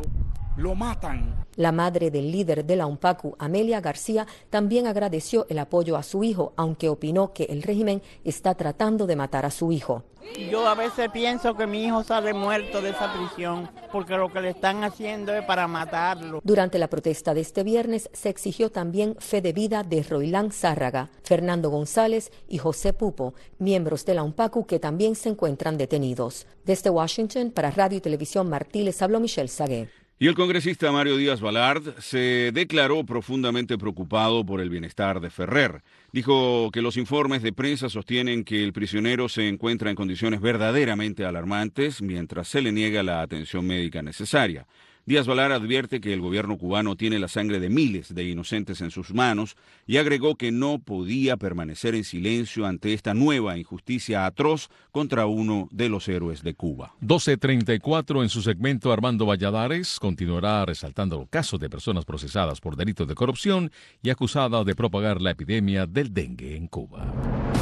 Speaker 13: lo matan.
Speaker 12: La madre del líder de la UNPACU, Amelia García, también agradeció el apoyo a su hijo, aunque opinó que el régimen está tratando de matar a su hijo.
Speaker 15: Yo a veces pienso que mi hijo sale muerto de esa prisión, porque lo que le están haciendo es para matarlo.
Speaker 12: Durante la protesta de este viernes se exigió también fe de vida de Roilán Zárraga, Fernando González y José Pupo, miembros de la UNPACU que también se encuentran detenidos. Desde Washington, para Radio y Televisión Martí, les habló Michelle Sagué.
Speaker 4: Y el congresista Mario Díaz Balart se declaró profundamente preocupado por el bienestar de Ferrer. Dijo que los informes de prensa sostienen que el prisionero se encuentra en condiciones verdaderamente alarmantes mientras se le niega la atención médica necesaria. Díaz Balart advierte que el gobierno cubano tiene la sangre de miles de inocentes en sus manos y agregó que no podía permanecer en silencio ante esta nueva injusticia atroz contra uno de los héroes de Cuba.
Speaker 3: 12:34 en su segmento Armando Valladares continuará resaltando casos de personas procesadas por delitos de corrupción y acusadas de propagar la epidemia del dengue en Cuba.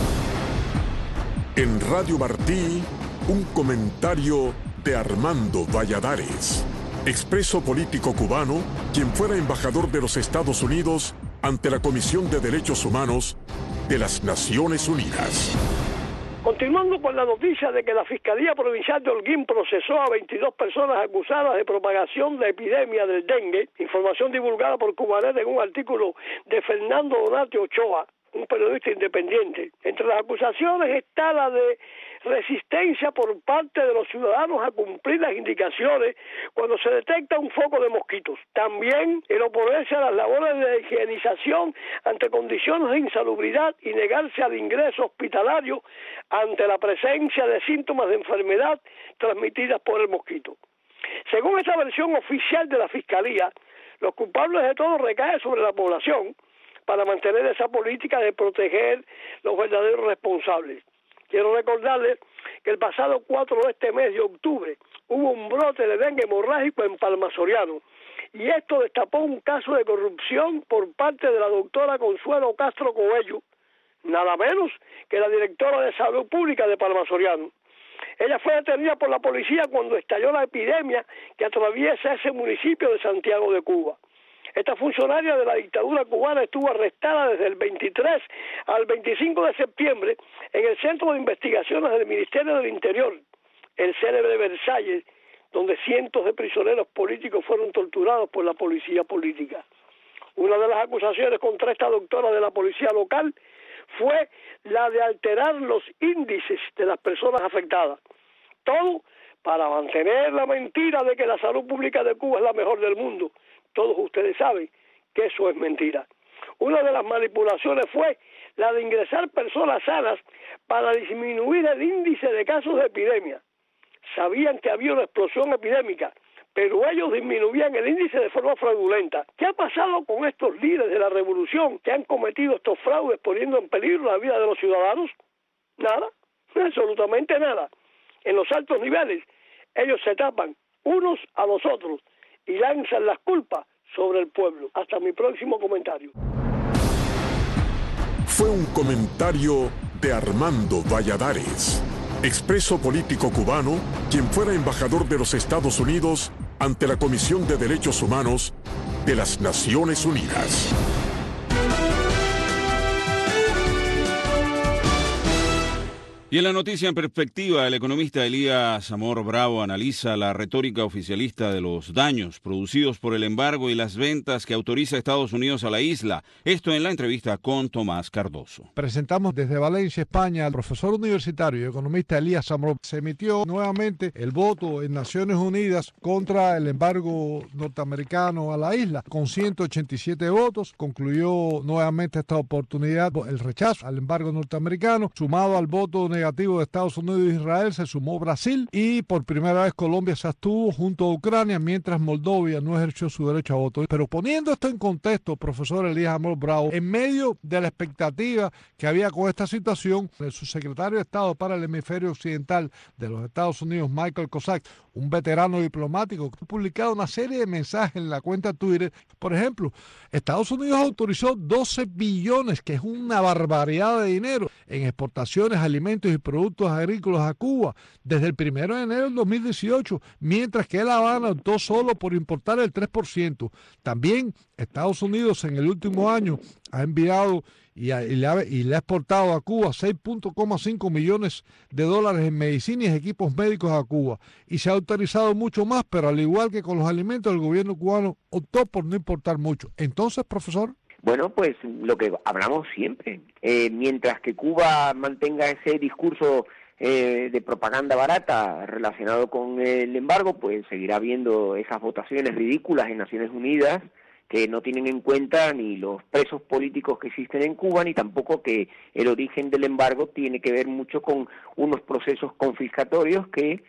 Speaker 5: En Radio Martí, un comentario de Armando Valladares, expreso político cubano, quien fuera embajador de los Estados Unidos ante la Comisión de Derechos Humanos de las Naciones Unidas.
Speaker 16: Continuando con la noticia de que la Fiscalía Provincial de Holguín procesó a 22 personas acusadas de propagación de epidemia del dengue, información divulgada por Cubanet en un artículo de Fernando Donatio Ochoa, un periodista independiente. Entre las acusaciones está la de resistencia por parte de los ciudadanos a cumplir las indicaciones cuando se detecta un foco de mosquitos. También el oponerse a las labores de higienización ante condiciones de insalubridad y negarse al ingreso hospitalario ante la presencia de síntomas de enfermedad transmitidas por el mosquito. Según esta versión oficial de la Fiscalía, los culpables de todo recaen sobre la población para mantener esa política de proteger los verdaderos responsables. Quiero recordarles que el pasado 4 de este mes de octubre hubo un brote de dengue hemorrágico en Palma Soriano y esto destapó un caso de corrupción por parte de la doctora Consuelo Castro Coello, nada menos que la directora de Salud Pública de Palma Soriano. Ella fue detenida por la policía cuando estalló la epidemia que atraviesa ese municipio de Santiago de Cuba. Esta funcionaria de la dictadura cubana estuvo arrestada desde el 23 al 25 de septiembre en el Centro de Investigaciones del Ministerio del Interior, el célebre Versalles, donde cientos de prisioneros políticos fueron torturados por la policía política. Una de las acusaciones contra esta doctora de la policía local fue la de alterar los índices de las personas afectadas. Todo para mantener la mentira de que la salud pública de Cuba es la mejor del mundo. Todos ustedes saben que eso es mentira. Una de las manipulaciones fue la de ingresar personas sanas para disminuir el índice de casos de epidemia. Sabían que había una explosión epidémica, pero ellos disminuían el índice de forma fraudulenta. ¿Qué ha pasado con estos líderes de la revolución que han cometido estos fraudes poniendo en peligro la vida de los ciudadanos? Nada, absolutamente nada. En los altos niveles, ellos se tapan unos a los otros y lanzan las culpas sobre el pueblo. Hasta mi próximo comentario.
Speaker 5: Fue un comentario de Armando Valladares, expreso político cubano, quien fuera embajador de los Estados Unidos ante la Comisión de Derechos Humanos de las Naciones Unidas.
Speaker 4: Y en la noticia en perspectiva, el economista Elías Amor Bravo analiza la retórica oficialista de los daños producidos por el embargo y las ventas que autoriza Estados Unidos a la isla. Esto en la entrevista con Tomás Cardoso.
Speaker 17: Presentamos desde Valencia, España, al profesor universitario y economista Elías Amor. Se emitió nuevamente el voto en Naciones Unidas contra el embargo norteamericano a la isla. Con 187 votos, concluyó nuevamente esta oportunidad el rechazo al embargo norteamericano, sumado al voto negativo de Estados Unidos e Israel, se sumó Brasil y por primera vez Colombia se abstuvo junto a Ucrania, mientras Moldovia no ejerció su derecho a voto. Pero poniendo esto en contexto, profesor Elías Amor Bravo, en medio de la expectativa que había con esta situación, el subsecretario de Estado para el Hemisferio Occidental de los Estados Unidos, Michael Kozak, un veterano diplomático, ha publicado una serie de mensajes en la cuenta Twitter. Por ejemplo, Estados Unidos autorizó 12 billones, que es una barbaridad de dinero, en exportaciones, alimentos alimentos y productos agrícolas a Cuba desde el 1 de enero del 2018, mientras que La Habana optó solo por importar el 3%. También Estados Unidos en el último año ha enviado y le ha exportado a Cuba $6.5 millones en medicinas y equipos médicos a Cuba. Y se ha autorizado mucho más, pero al igual que con los alimentos, el gobierno cubano optó por no importar mucho. Entonces, profesor.
Speaker 18: Bueno, pues lo que hablamos siempre. Mientras que Cuba mantenga ese discurso de propaganda barata relacionado con el embargo, pues seguirá habiendo esas votaciones ridículas en Naciones Unidas que no tienen en cuenta ni los presos políticos que existen en Cuba, ni tampoco que el origen del embargo tiene que ver mucho con unos procesos confiscatorios que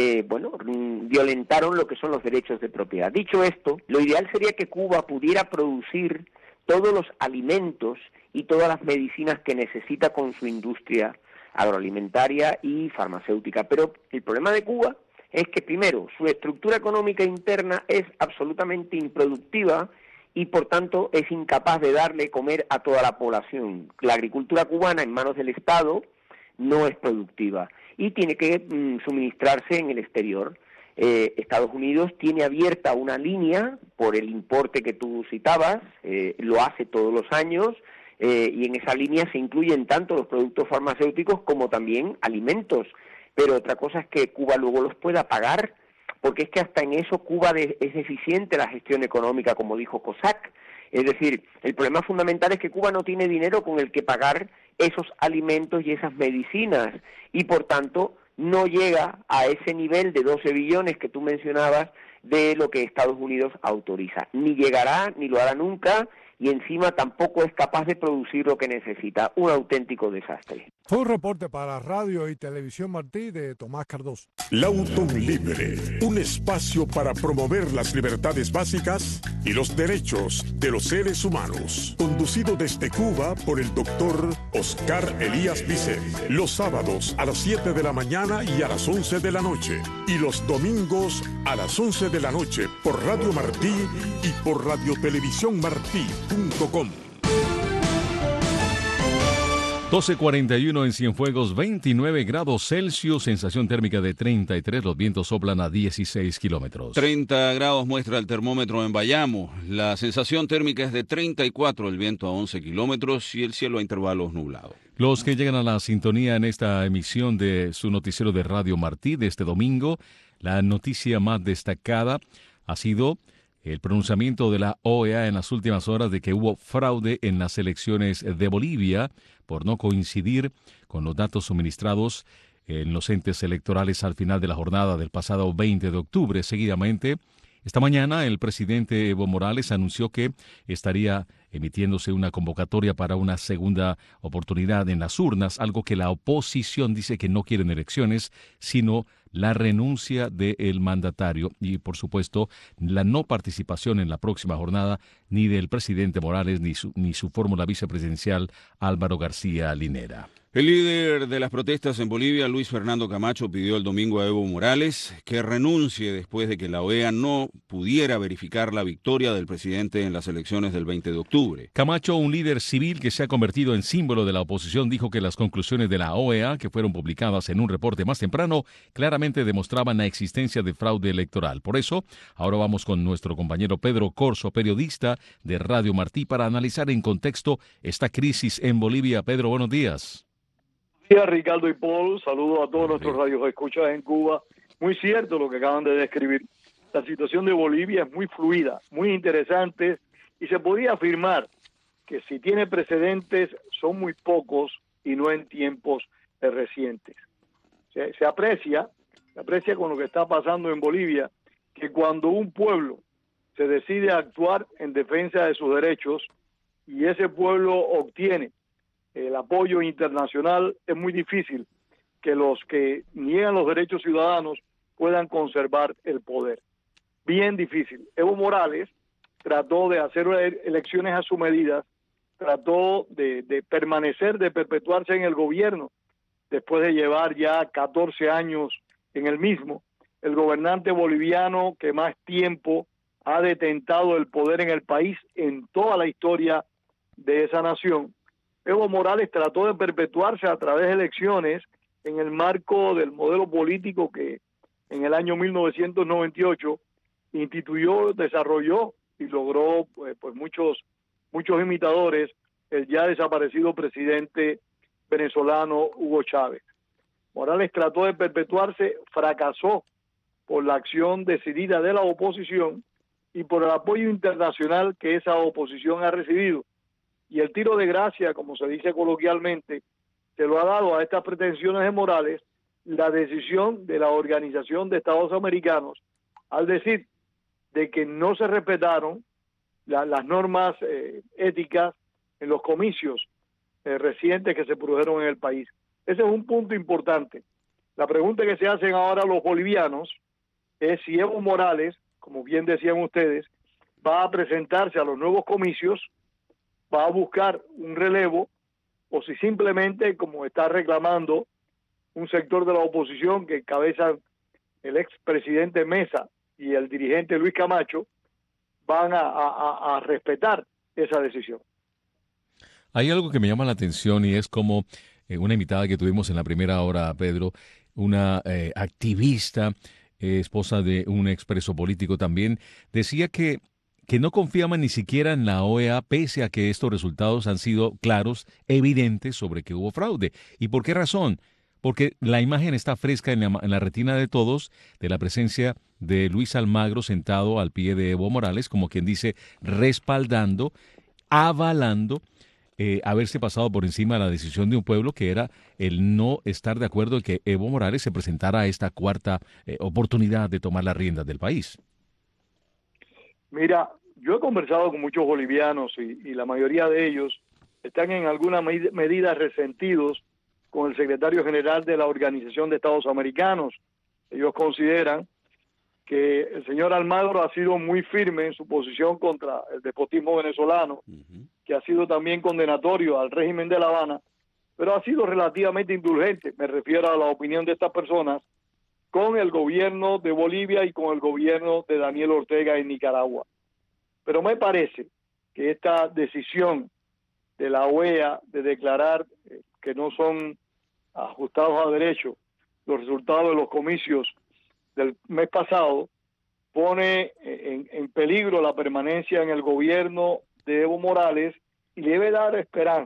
Speaker 18: violentaron lo que son los derechos de propiedad. Dicho esto, lo ideal sería que Cuba pudiera producir todos los alimentos y todas las medicinas que necesita con su industria agroalimentaria y farmacéutica. Pero el problema de Cuba es que, primero, su estructura económica interna es absolutamente improductiva y, por tanto, es incapaz de darle comer a toda la población. La agricultura cubana en manos del Estado no es productiva y tiene que suministrarse en el exterior. Estados Unidos tiene abierta una línea por el importe que tú citabas, lo hace todos los años, y en esa línea se incluyen tanto los productos farmacéuticos como también alimentos. Pero otra cosa es que Cuba luego los pueda pagar, porque es que hasta en eso Cuba es deficiente la gestión económica, como dijo COSAC. Es decir, el problema fundamental es que Cuba no tiene dinero con el que pagar esos alimentos y esas medicinas, y por tanto no llega a ese nivel de 12 billones que tú mencionabas de lo que Estados Unidos autoriza. Ni llegará, ni lo hará nunca, y encima tampoco es capaz de producir lo que necesita. Un auténtico desastre.
Speaker 17: Fue un reporte para Radio y Televisión Martí de Tomás Cardoso.
Speaker 5: Lauton Libre, un espacio para promover las libertades básicas y los derechos de los seres humanos. Conducido desde Cuba por el doctor Oscar Elías Bicet. Los sábados a las 7 de la mañana y a las 11 de la noche. Y los domingos a las 11 de la noche por Radio Martí y por radiotelevisiónmartí.com.
Speaker 3: 12:41 en Cienfuegos, 29 grados Celsius, sensación térmica de 33, los vientos soplan a 16 kilómetros.
Speaker 4: 30 grados muestra el termómetro en Bayamo, la sensación térmica es de 34, el viento a 11 kilómetros y el cielo a intervalos nublado.
Speaker 3: Los que llegan a la sintonía en esta emisión de su noticiero de Radio Martí de este domingo, la noticia más destacada ha sido el pronunciamiento de la OEA en las últimas horas de que hubo fraude en las elecciones de Bolivia por no coincidir con los datos suministrados en los entes electorales al final de la jornada del pasado 20 de octubre. Seguidamente, esta mañana el presidente Evo Morales anunció que estaría emitiéndose una convocatoria para una segunda oportunidad en las urnas, algo que la oposición dice que no quieren elecciones, sino la renuncia del mandatario y, por supuesto, la no participación en la próxima jornada ni del presidente Morales ni su fórmula vicepresidencial Álvaro García Linera.
Speaker 4: El líder de las protestas en Bolivia, Luis Fernando Camacho, pidió el domingo a Evo Morales que renuncie después de que la OEA no pudiera verificar la victoria del presidente en las elecciones del 20 de octubre.
Speaker 3: Camacho, un líder civil que se ha convertido en símbolo de la oposición, dijo que las conclusiones de la OEA, que fueron publicadas en un reporte más temprano, claramente demostraban la existencia de fraude electoral. Por eso, ahora vamos con nuestro compañero Pedro Corso, periodista de Radio Martí, para analizar en contexto esta crisis en Bolivia. Pedro, buenos días.
Speaker 19: Buenos días, Ricardo y Paul. Saludos a todos nuestros radioescuchas en Cuba. Muy cierto lo que acaban de describir. La situación de Bolivia es muy fluida, muy interesante, y se podría afirmar que si tiene precedentes son muy pocos y no en tiempos recientes. Se aprecia con lo que está pasando en Bolivia, que cuando un pueblo se decide a actuar en defensa de sus derechos y ese pueblo obtiene el apoyo internacional, es muy difícil que los que niegan los derechos ciudadanos puedan conservar el poder. Bien difícil. Evo Morales trató de hacer elecciones a su medida, trató de permanecer, de perpetuarse en el gobierno, después de llevar ya 14 años en el mismo. El gobernante boliviano que más tiempo ha detentado el poder en el país en toda la historia de esa nación. Evo Morales trató de perpetuarse a través de elecciones en el marco del modelo político que en el año 1998 instituyó, desarrolló y logró pues muchos imitadores el ya desaparecido presidente venezolano Hugo Chávez. Morales trató de perpetuarse, fracasó por la acción decidida de la oposición y por el apoyo internacional que esa oposición ha recibido. Y el tiro de gracia, como se dice coloquialmente, se lo ha dado a estas pretensiones de Morales la decisión de la Organización de Estados Americanos al decir de que no se respetaron las normas éticas en los comicios recientes que se produjeron en el país. Ese es un punto importante. La pregunta que se hacen ahora los bolivianos es si Evo Morales, como bien decían ustedes, va a presentarse a los nuevos comicios, va a buscar un relevo, o si simplemente, como está reclamando un sector de la oposición que encabezan el expresidente Mesa y el dirigente Luis Camacho, van a respetar esa decisión.
Speaker 3: Hay algo que me llama la atención y es como una invitada que tuvimos en la primera hora, Pedro, una activista, esposa de un expreso político también, decía que no confiaban ni siquiera en la OEA, pese a que estos resultados han sido claros, evidentes sobre que hubo fraude. ¿Y por qué razón? Porque la imagen está fresca en la retina de todos de la presencia de Luis Almagro sentado al pie de Evo Morales, como quien dice, respaldando, avalando haberse pasado por encima de la decisión de un pueblo que era el no estar de acuerdo en que Evo Morales se presentara a esta cuarta oportunidad de tomar las riendas del país.
Speaker 19: Mira, yo he conversado con muchos bolivianos y la mayoría de ellos están en alguna medida resentidos con el secretario general de la Organización de Estados Americanos. Ellos consideran que el señor Almagro ha sido muy firme en su posición contra el despotismo venezolano, que ha sido también condenatorio al régimen de La Habana, pero ha sido relativamente indulgente, me refiero a la opinión de estas personas, con el gobierno de Bolivia y con el gobierno de Daniel Ortega en Nicaragua. Pero me parece que esta decisión de la OEA de declarar que no son ajustados a derecho los resultados de los comicios del mes pasado pone en peligro la permanencia en el gobierno de Evo Morales y debe darle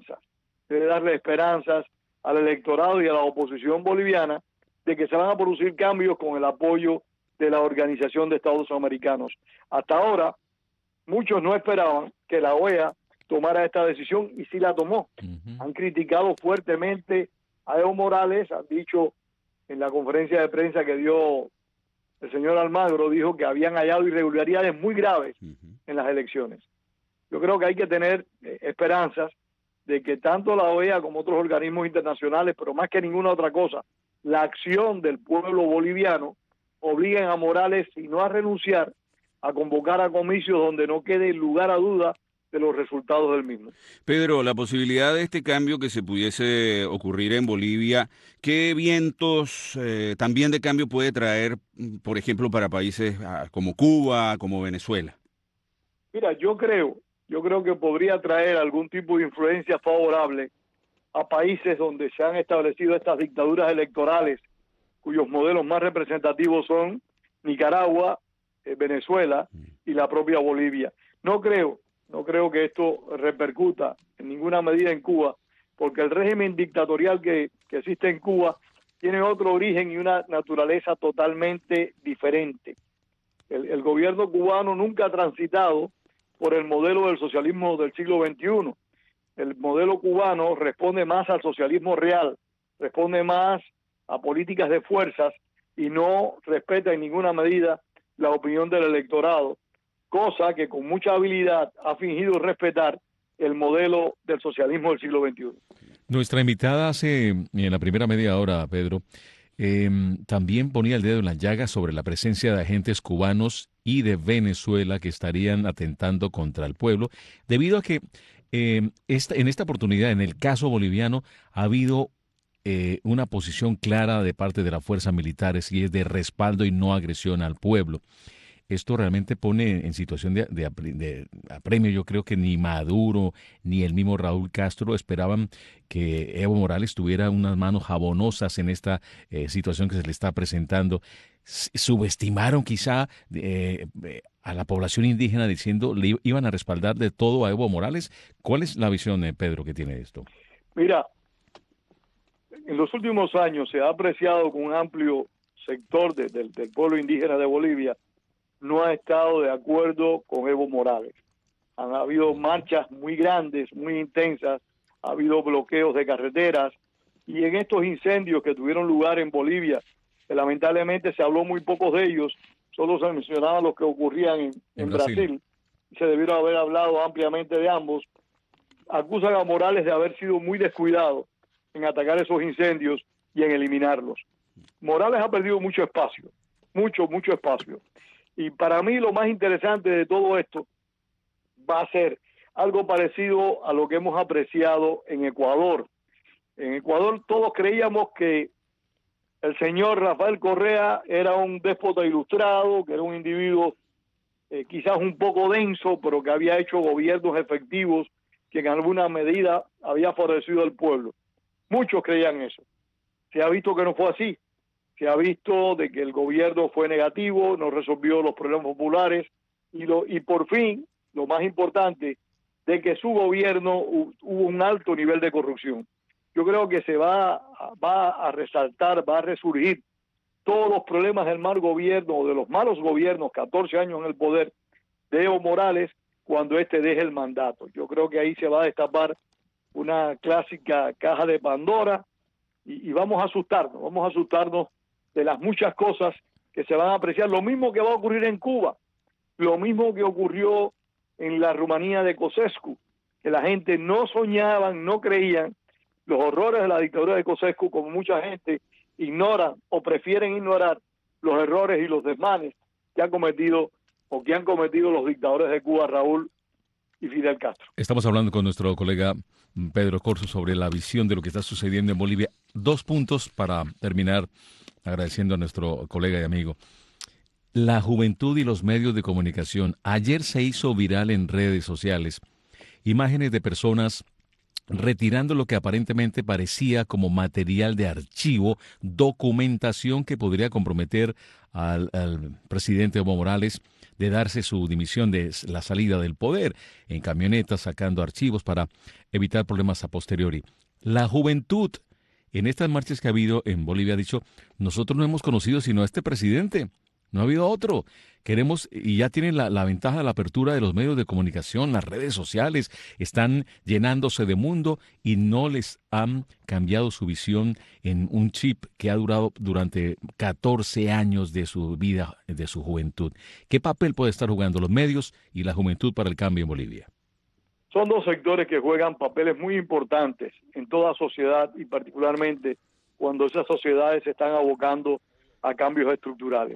Speaker 19: esperanzas al electorado y a la oposición boliviana de que se van a producir cambios con el apoyo de la Organización de Estados Americanos. Hasta ahora, muchos no esperaban que la OEA tomara esta decisión y sí la tomó. Han criticado fuertemente a Evo Morales, han dicho en la conferencia de prensa que dio el señor Almagro, dijo que habían hallado irregularidades muy graves en las elecciones. Yo creo que hay que tener esperanzas de que tanto la OEA como otros organismos internacionales, pero más que ninguna otra cosa, la acción del pueblo boliviano obliguen a Morales, y no a renunciar, a convocar a comicios donde no quede lugar a duda de los resultados del mismo.
Speaker 4: Pedro, la posibilidad de este cambio que se pudiese ocurrir en Bolivia, ¿qué vientos también de cambio puede traer, por ejemplo, para países como Cuba, como Venezuela?
Speaker 19: Mira, yo creo que podría traer algún tipo de influencia favorable a países donde se han establecido estas dictaduras electorales, cuyos modelos más representativos son Nicaragua, Venezuela y la propia Bolivia. No creo que esto repercuta en ninguna medida en Cuba, porque el régimen dictatorial que existe en Cuba tiene otro origen y una naturaleza totalmente diferente. El gobierno cubano nunca ha transitado por el modelo del socialismo del siglo XXI. El modelo cubano responde más al socialismo real, responde más a políticas de fuerzas y no respeta en ninguna medida la opinión del electorado, cosa que con mucha habilidad ha fingido respetar el modelo del socialismo del siglo XXI.
Speaker 3: Nuestra invitada en la primera media hora, Pedro, también ponía el dedo en la llaga sobre la presencia de agentes cubanos y de Venezuela que estarían atentando contra el pueblo, debido a que en esta oportunidad, en el caso boliviano, ha habido una posición clara de parte de las fuerzas militares y es de respaldo y no agresión al pueblo. esto realmente pone en situación de apremio. Yo creo que ni Maduro ni el mismo Raúl Castro esperaban que Evo Morales tuviera unas manos jabonosas en esta situación que se le está presentando. Subestimaron quizá a la población indígena diciendo le iban a respaldar de todo a Evo Morales. ¿Cuál es la visión, Pedro, que tiene esto?
Speaker 19: Mira, en los últimos años se ha apreciado que un amplio sector del pueblo indígena de Bolivia no ha estado de acuerdo con Evo Morales. Han habido marchas muy grandes, muy intensas, ha habido bloqueos de carreteras, y en estos incendios que tuvieron lugar en Bolivia, que lamentablemente se habló muy poco de ellos, solo se mencionaban los que ocurrían en Brasil, y se debieron haber hablado ampliamente de ambos. Acusan a Morales de haber sido muy descuidado en atacar esos incendios y en eliminarlos. Morales ha perdido mucho espacio, mucho espacio. Y para mí lo más interesante de todo esto va a ser algo parecido a lo que hemos apreciado en Ecuador. En Ecuador todos creíamos que el señor Rafael Correa era un déspota ilustrado, que era un individuo quizás un poco denso, pero que había hecho gobiernos efectivos, que en alguna medida había favorecido al pueblo. Muchos creían eso. Se ha visto que no fue así. Se ha visto de que el gobierno fue negativo, no resolvió los problemas populares y por fin, lo más importante, de que su gobierno hubo un alto nivel de corrupción. Yo creo que se va a resaltar, va a resurgir todos los problemas del mal gobierno o de los malos gobiernos, 14 años en el poder de Evo Morales, cuando éste deje el mandato. Yo creo que ahí se va a destapar una clásica caja de Pandora y vamos a asustarnos de las muchas cosas que se van a apreciar. Lo mismo que va a ocurrir en Cuba, lo mismo que ocurrió en la Rumanía de Ceausescu, que la gente no soñaban, no creían los horrores de la dictadura de Ceausescu, como mucha gente ignora o prefieren ignorar los errores y los desmanes que han cometido los dictadores de Cuba, Raúl y Fidel Castro.
Speaker 3: Estamos hablando con nuestro colega Pedro Corzo sobre la visión de lo que está sucediendo en Bolivia. 2 puntos para terminar, agradeciendo a nuestro colega y amigo. La juventud y los medios de comunicación. Ayer se hizo viral en redes sociales imágenes de personas retirando lo que aparentemente parecía como material de archivo, documentación que podría comprometer al presidente Evo Morales de darse su dimisión de la salida del poder, en camionetas sacando archivos para evitar problemas a posteriori. La juventud en estas marchas que ha habido en Bolivia ha dicho, nosotros no hemos conocido sino a este presidente, no ha habido otro. Queremos, y ya tienen la ventaja de la apertura de los medios de comunicación, las redes sociales, están llenándose de mundo y no les han cambiado su visión en un chip que ha durado durante 14 años de su vida, de su juventud. ¿Qué papel puede estar jugando los medios y la juventud para el cambio en Bolivia?
Speaker 19: Son 2 sectores que juegan papeles muy importantes en toda sociedad y particularmente cuando esas sociedades se están abocando a cambios estructurales.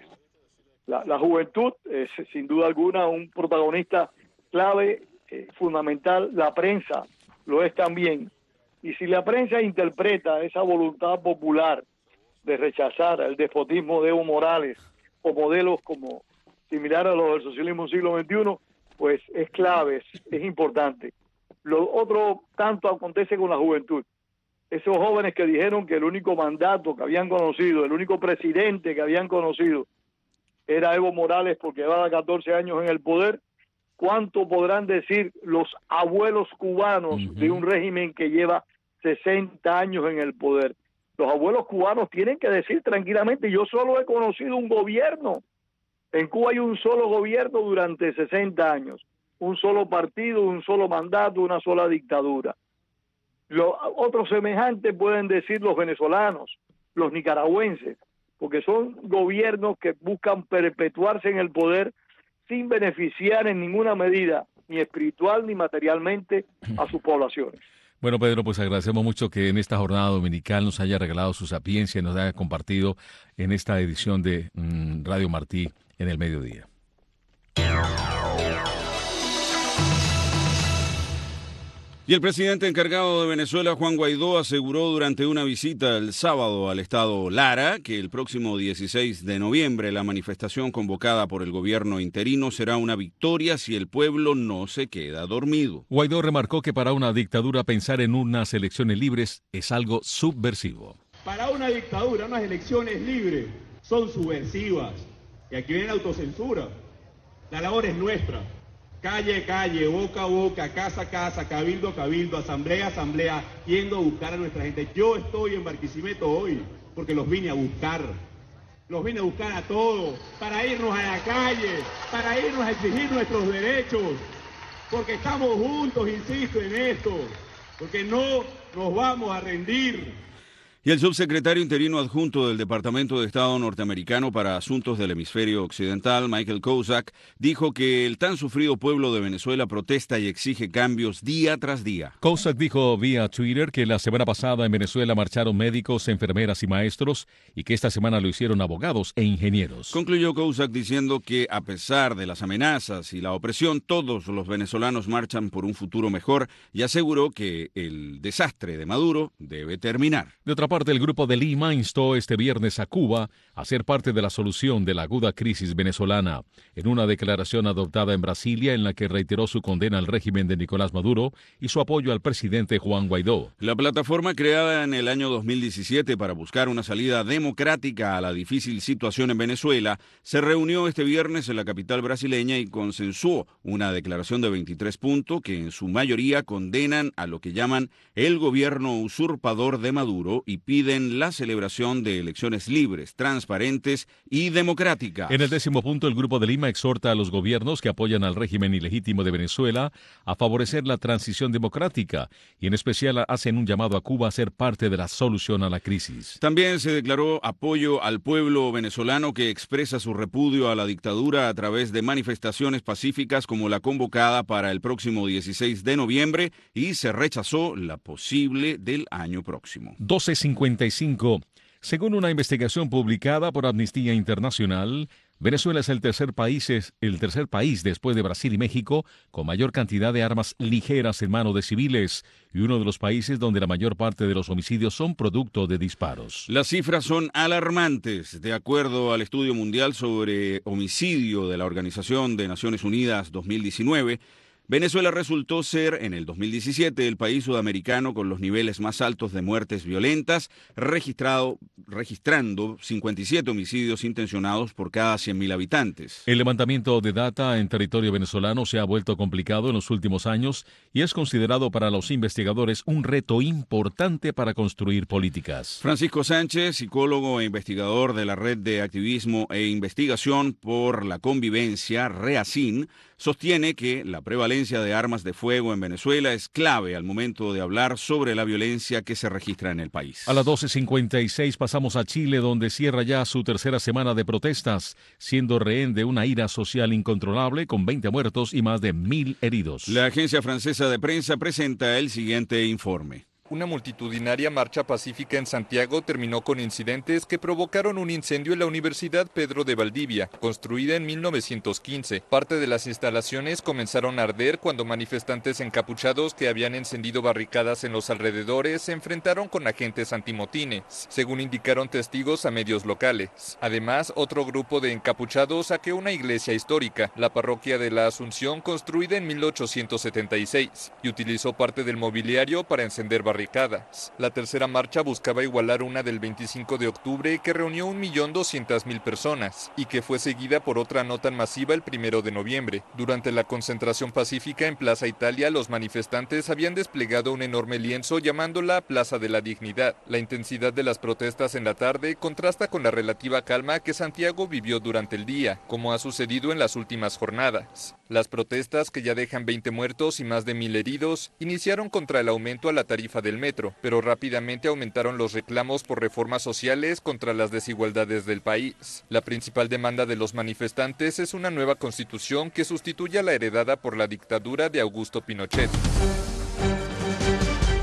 Speaker 19: La juventud es sin duda alguna un protagonista clave, fundamental. La prensa lo es también. Y si la prensa interpreta esa voluntad popular de rechazar el despotismo de Evo Morales o modelos como similar a los del socialismo del siglo XXI, pues es clave, es importante. Lo otro tanto acontece con la juventud. Esos jóvenes que dijeron que el único mandato que habían conocido, el único presidente que habían conocido era Evo Morales porque llevaba 14 años en el poder, ¿cuánto podrán decir los abuelos cubanos de un régimen que lleva 60 años en el poder? Los abuelos cubanos tienen que decir tranquilamente, yo solo he conocido un gobierno. En Cuba hay un solo gobierno durante 60 años, un solo partido, un solo mandato, una sola dictadura. Los otros semejantes pueden decir los venezolanos, los nicaragüenses, porque son gobiernos que buscan perpetuarse en el poder sin beneficiar en ninguna medida, ni espiritual ni materialmente, a sus poblaciones.
Speaker 3: Bueno, Pedro, pues agradecemos mucho que en esta jornada dominical nos haya regalado su sapiencia y nos haya compartido en esta edición de Radio Martí en el mediodía.
Speaker 4: Y el presidente encargado de Venezuela, Juan Guaidó, aseguró durante una visita el sábado al estado Lara que el próximo 16 de noviembre la manifestación convocada por el gobierno interino será una victoria si el pueblo no se queda dormido.
Speaker 3: Guaidó remarcó que para una dictadura pensar en unas elecciones libres es algo subversivo.
Speaker 20: Para una dictadura, unas elecciones libres son subversivas. Y aquí viene la autocensura. La labor es nuestra. Calle, calle, boca a boca, casa a casa, cabildo a cabildo, asamblea a asamblea, yendo a buscar a nuestra gente. Yo estoy en Barquisimeto hoy porque los vine a buscar. Los vine a buscar a todos, para irnos a la calle, para irnos a exigir nuestros derechos. Porque estamos juntos, insisto en esto, porque no nos vamos a rendir.
Speaker 4: Y el subsecretario interino adjunto del Departamento de Estado norteamericano para Asuntos del Hemisferio Occidental, Michael Kozak, dijo que el tan sufrido pueblo de Venezuela protesta y exige cambios día tras día.
Speaker 3: Kozak dijo vía Twitter que la semana pasada en Venezuela marcharon médicos, enfermeras y maestros y que esta semana lo hicieron abogados e ingenieros.
Speaker 4: Concluyó Kozak diciendo que a pesar de las amenazas y la opresión, todos los venezolanos marchan por un futuro mejor y aseguró que el desastre de Maduro debe terminar.
Speaker 3: De otra parte, el Grupo de Lima instó este viernes a Cuba a ser parte de la solución de la aguda crisis venezolana. En una declaración adoptada en Brasilia en la que reiteró su condena al régimen de Nicolás Maduro y su apoyo al presidente Juan Guaidó.
Speaker 4: La plataforma creada en el año 2017 para buscar una salida democrática a la difícil situación en Venezuela se reunió este viernes en la capital brasileña y consensuó una declaración de 23 puntos que en su mayoría condenan a lo que llaman el gobierno usurpador de Maduro y piden la celebración de elecciones libres, transparentes y democráticas.
Speaker 3: En el 10º punto, el Grupo de Lima exhorta a los gobiernos que apoyan al régimen ilegítimo de Venezuela a favorecer la transición democrática y en especial hacen un llamado a Cuba a ser parte de la solución a la crisis.
Speaker 4: También se declaró apoyo al pueblo venezolano que expresa su repudio a la dictadura a través de manifestaciones pacíficas como la convocada para el próximo 16 de noviembre y se rechazó la posible del año próximo.
Speaker 3: 12:55. Según una investigación publicada por Amnistía Internacional, Venezuela es el tercer país después de Brasil y México con mayor cantidad de armas ligeras en manos de civiles y uno de los países donde la mayor parte de los homicidios son producto de disparos.
Speaker 4: Las cifras son alarmantes. De acuerdo al Estudio Mundial sobre Homicidio de la Organización de Naciones Unidas 2019, Venezuela resultó ser, en el 2017, el país sudamericano con los niveles más altos de muertes violentas, registrando 57 homicidios intencionados por cada 100.000 habitantes.
Speaker 3: El levantamiento de data en territorio venezolano se ha vuelto complicado en los últimos años y es considerado para los investigadores un reto importante para construir políticas.
Speaker 4: Francisco Sánchez, psicólogo e investigador de la Red de Activismo e Investigación por la Convivencia, REACIN, sostiene que la prevalencia de armas de fuego en Venezuela es clave al momento de hablar sobre la violencia que se registra en el país.
Speaker 3: A las 12:56 pasamos a Chile, donde cierra ya su tercera semana de protestas, siendo rehén de una ira social incontrolable con 20 muertos y más de 1.000 heridos.
Speaker 4: La agencia francesa de prensa presenta el siguiente informe.
Speaker 21: Una multitudinaria marcha pacífica en Santiago terminó con incidentes que provocaron un incendio en la Universidad Pedro de Valdivia, construida en 1915. Parte de las instalaciones comenzaron a arder cuando manifestantes encapuchados que habían encendido barricadas en los alrededores se enfrentaron con agentes antimotines, según indicaron testigos a medios locales. Además, otro grupo de encapuchados saqueó una iglesia histórica, la parroquia de la Asunción, construida en 1876, y utilizó parte del mobiliario para encender barricadas. La tercera marcha buscaba igualar una del 25 de octubre que reunió 1.200.000 personas y que fue seguida por otra no tan masiva el 1 de noviembre. Durante la concentración pacífica en Plaza Italia, los manifestantes habían desplegado un enorme lienzo llamándola Plaza de la Dignidad. La intensidad de las protestas en la tarde contrasta con la relativa calma que Santiago vivió durante el día, como ha sucedido en las últimas jornadas. Las protestas, que ya dejan 20 muertos y más de 1.000 heridos, iniciaron contra el aumento a la tarifa del metro, pero rápidamente aumentaron los reclamos por reformas sociales contra las desigualdades del país. La principal demanda de los manifestantes es una nueva constitución que sustituya la heredada por la dictadura de Augusto Pinochet.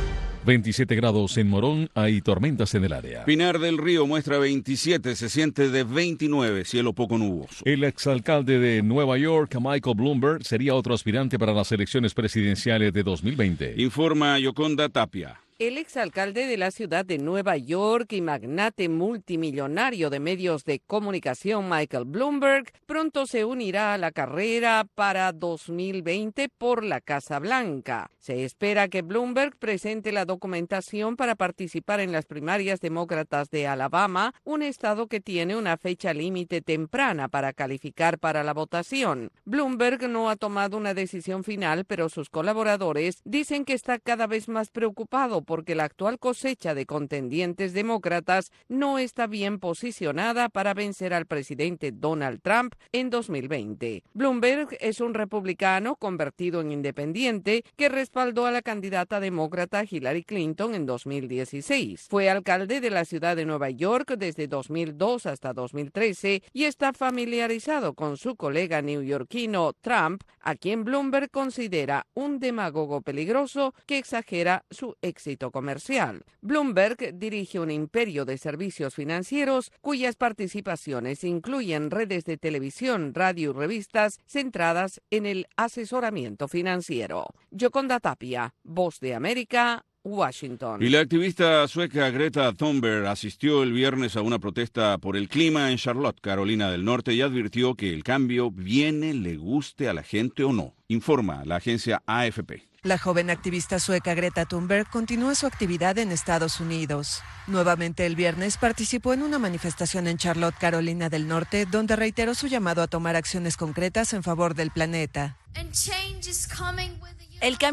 Speaker 3: 27 grados en Morón, hay tormentas en el área.
Speaker 4: Pinar del Río muestra 27, se siente de 29, cielo poco nuboso.
Speaker 3: El exalcalde de Nueva York, Michael Bloomberg, sería otro aspirante para las elecciones presidenciales de 2020.
Speaker 4: Informa Yoconda Tapia.
Speaker 1: El exalcalde de la ciudad de Nueva York y magnate multimillonario de medios de comunicación Michael Bloomberg pronto se unirá a la carrera para 2020 por la Casa Blanca. Se espera que Bloomberg presente la documentación para participar en las primarias demócratas de Alabama, un estado que tiene una fecha límite temprana para calificar para la votación. Bloomberg no ha tomado una decisión final, pero sus colaboradores dicen que está cada vez más preocupado porque la actual cosecha de contendientes demócratas no está bien posicionada para vencer al presidente Donald Trump en 2020. Bloomberg es un republicano convertido en independiente que respaldó a la candidata demócrata Hillary Clinton en 2016. Fue alcalde de la ciudad de Nueva York desde 2002 hasta 2013 y está familiarizado con su colega neoyorquino Trump, a quien Bloomberg considera un demagogo peligroso que exagera su éxito comercial. Bloomberg dirige un imperio de servicios financieros cuyas participaciones incluyen redes de televisión, radio y revistas centradas en el asesoramiento financiero. Yoconda Tapia, Voz de América, Washington.
Speaker 4: Y la activista sueca Greta Thunberg asistió el viernes a una protesta por el clima en Charlotte, Carolina del Norte, y advirtió que el cambio viene, le guste a la gente o no. Informa la agencia AFP.
Speaker 22: La joven activista sueca Greta Thunberg continúa su actividad en Estados Unidos. Nuevamente el viernes participó en una manifestación en Charlotte, Carolina del Norte, donde reiteró su llamado a tomar acciones concretas en favor del planeta. El